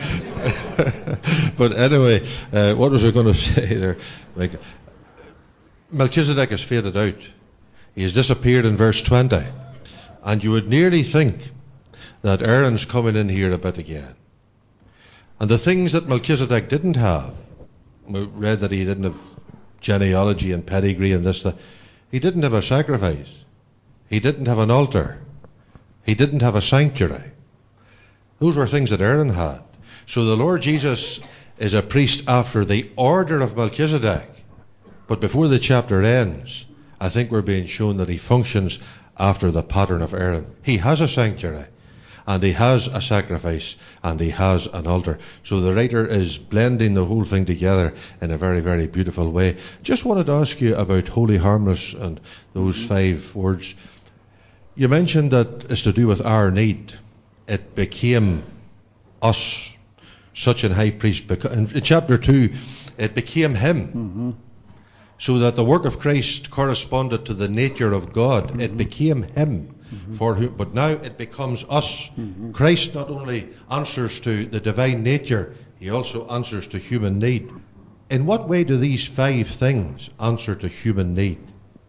But anyway, uh, what was I going to say there? Like, Melchizedek has faded out. He has disappeared in verse twenty. And you would nearly think that Aaron's coming in here a bit again. And the things that Melchizedek didn't have, we read that he didn't have genealogy and pedigree and this, that. He didn't have a sacrifice. He didn't have an altar. He didn't have a sanctuary. Those were things that Aaron had. So the Lord Jesus is a priest after the order of Melchizedek. But before the chapter ends, I think we're being shown that he functions after the pattern of Aaron. He has a sanctuary, and he has a sacrifice, and he has an altar. So the writer is blending the whole thing together in a very, very beautiful way. Just wanted to ask you about holy, harmless, and those mm-hmm. five words. You mentioned that it's to do with our need. It became us, such an high priest. In chapter two, it became him. Mm-hmm. So that the work of Christ corresponded to the nature of God. Mm-hmm. It became him. Mm-hmm. For whom, but now it becomes us. Mm-hmm. Christ not only answers to the divine nature, he also answers to human need. In what way do these five things answer to human need?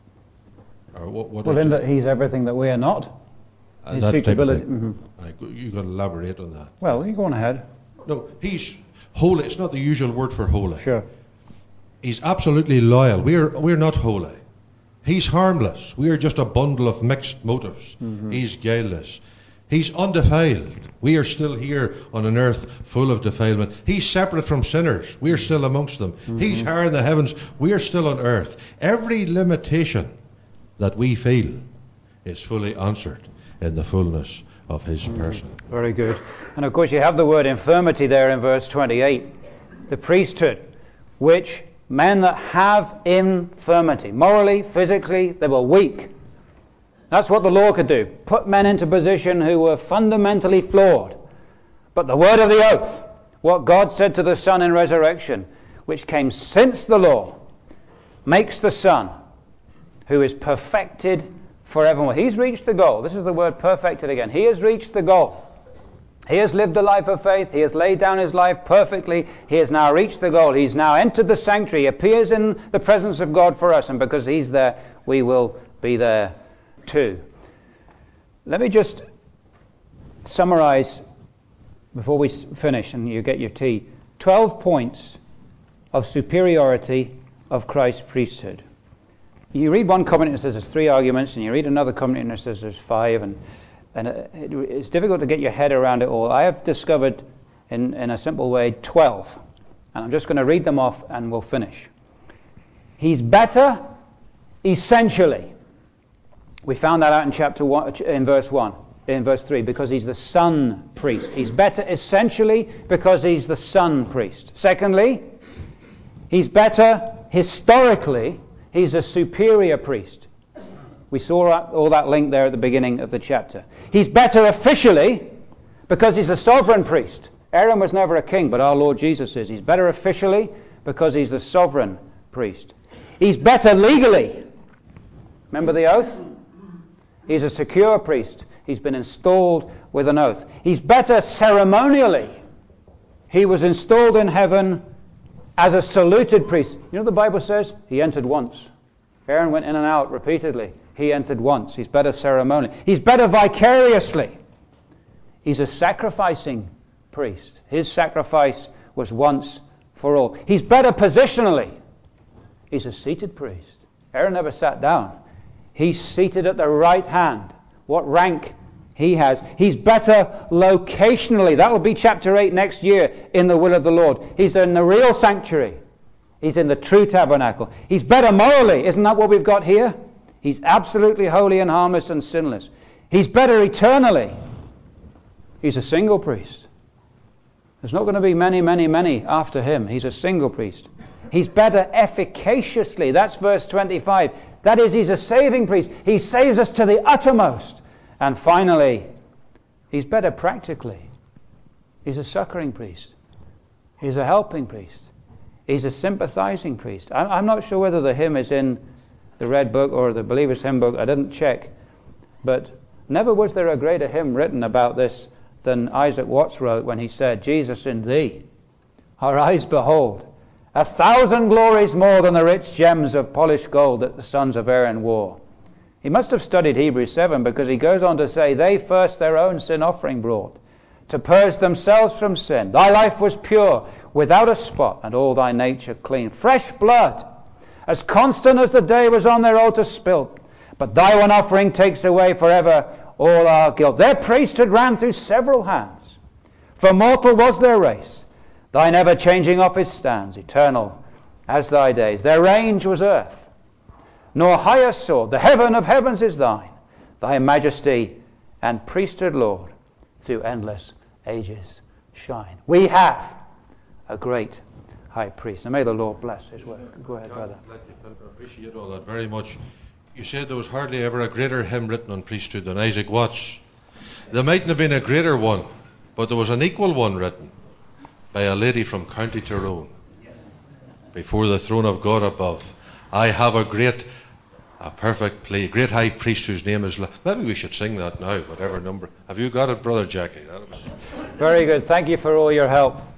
Or what, what well, in that he's everything that we are not. Uh, his that suitability. Mm-hmm. Right, you can elaborate on that. Well, you go on ahead. No, he's holy. It's not the usual word for holy. Sure. He's absolutely loyal. We're we're not holy. He's harmless. We are just a bundle of mixed motives. Mm-hmm. He's guileless. He's undefiled. We are still here on an earth full of defilement. He's separate from sinners. We are still amongst them. Mm-hmm. He's higher in the heavens. We are still on earth. Every limitation that we feel is fully answered in the fullness of his mm-hmm. person. Very good. And of course you have the word infirmity there in verse twenty-eight. The priesthood, which men that have infirmity, morally, physically, they were weak. That's what the law could do. Put men into position who were fundamentally flawed. But the word of the oath, what God said to the Son in resurrection, which came since the law, makes the Son, who is perfected forevermore. He's reached the goal. This is the word perfected again. He has reached the goal. He has lived a life of faith. He has laid down his life perfectly. He has now reached the goal. He's now entered the sanctuary. He appears in the presence of God for us. And because he's there, we will be there too. Let me just summarize before we finish and you get your tea. Twelve points of superiority of Christ's priesthood. You read one commentary and it says there's three arguments, and you read another commentary and it says there's five, and And it, it's difficult to get your head around it all. I have discovered, in, in a simple way, twelve. And I'm just going to read them off and we'll finish. He's better essentially. We found that out in chapter one, in verse one, in verse three, because he's the son priest. He's better essentially because he's the son priest. Secondly, he's better historically. He's a superior priest. We saw all that link there at the beginning of the chapter. He's better officially because he's a sovereign priest. Aaron was never a king, but our Lord Jesus is. He's better officially because he's the sovereign priest. He's better legally. Remember the oath? He's a secure priest. He's been installed with an oath. He's better ceremonially. He was installed in heaven as a saluted priest. You know what the Bible says? He entered once. Aaron went in and out repeatedly. He entered once. He's better ceremonially. He's better vicariously. He's a sacrificing priest. His sacrifice was once for all. He's better positionally. He's a seated priest. Aaron never sat down. He's seated at the right hand. What rank he has. He's better locationally. That will be chapter eight next year in the will of the Lord. He's in the real sanctuary. He's in the true tabernacle. He's better morally. Isn't that what we've got here? He's absolutely holy and harmless and sinless. He's better eternally. He's a single priest. There's not going to be many, many, many after him. He's a single priest. He's better efficaciously. That's verse twenty-five. That is, he's a saving priest. He saves us to the uttermost. And finally, he's better practically. He's a succoring priest. He's a helping priest. He's a sympathizing priest. I'm not sure whether the hymn is in the Red Book or the Believer's Hymn Book. I didn't check. But never was there a greater hymn written about this than Isaac Watts wrote when he said, Jesus in thee, our eyes behold, a thousand glories more than the rich gems of polished gold that the sons of Aaron wore. He must have studied Hebrews seven, because he goes on to say, they first their own sin offering brought, to purge themselves from sin. Thy life was pure, without a spot, and all thy nature clean. Fresh blood, as constant as the day was on their altar spilt. But thy one offering takes away forever all our guilt. Their priesthood ran through several hands, for mortal was their race. Thine ever-changing office stands, eternal as thy days. Their range was earth, nor higher soared. The heaven of heavens is thine, thy majesty and priesthood, Lord, through endless ages shine. We have a great high priest. And may the Lord bless his word. Go ahead, brother. I appreciate all that very much. You said there was hardly ever a greater hymn written on priesthood than Isaac Watts. There mightn't have been a greater one, but there was an equal one written by a lady from County Tyrone. Before the throne of God above, I have a great, a perfect plea, great high priest whose name is... Maybe we should sing that now, whatever number. Have you got it, Brother Jackie? That was... Very good. Thank you for all your help.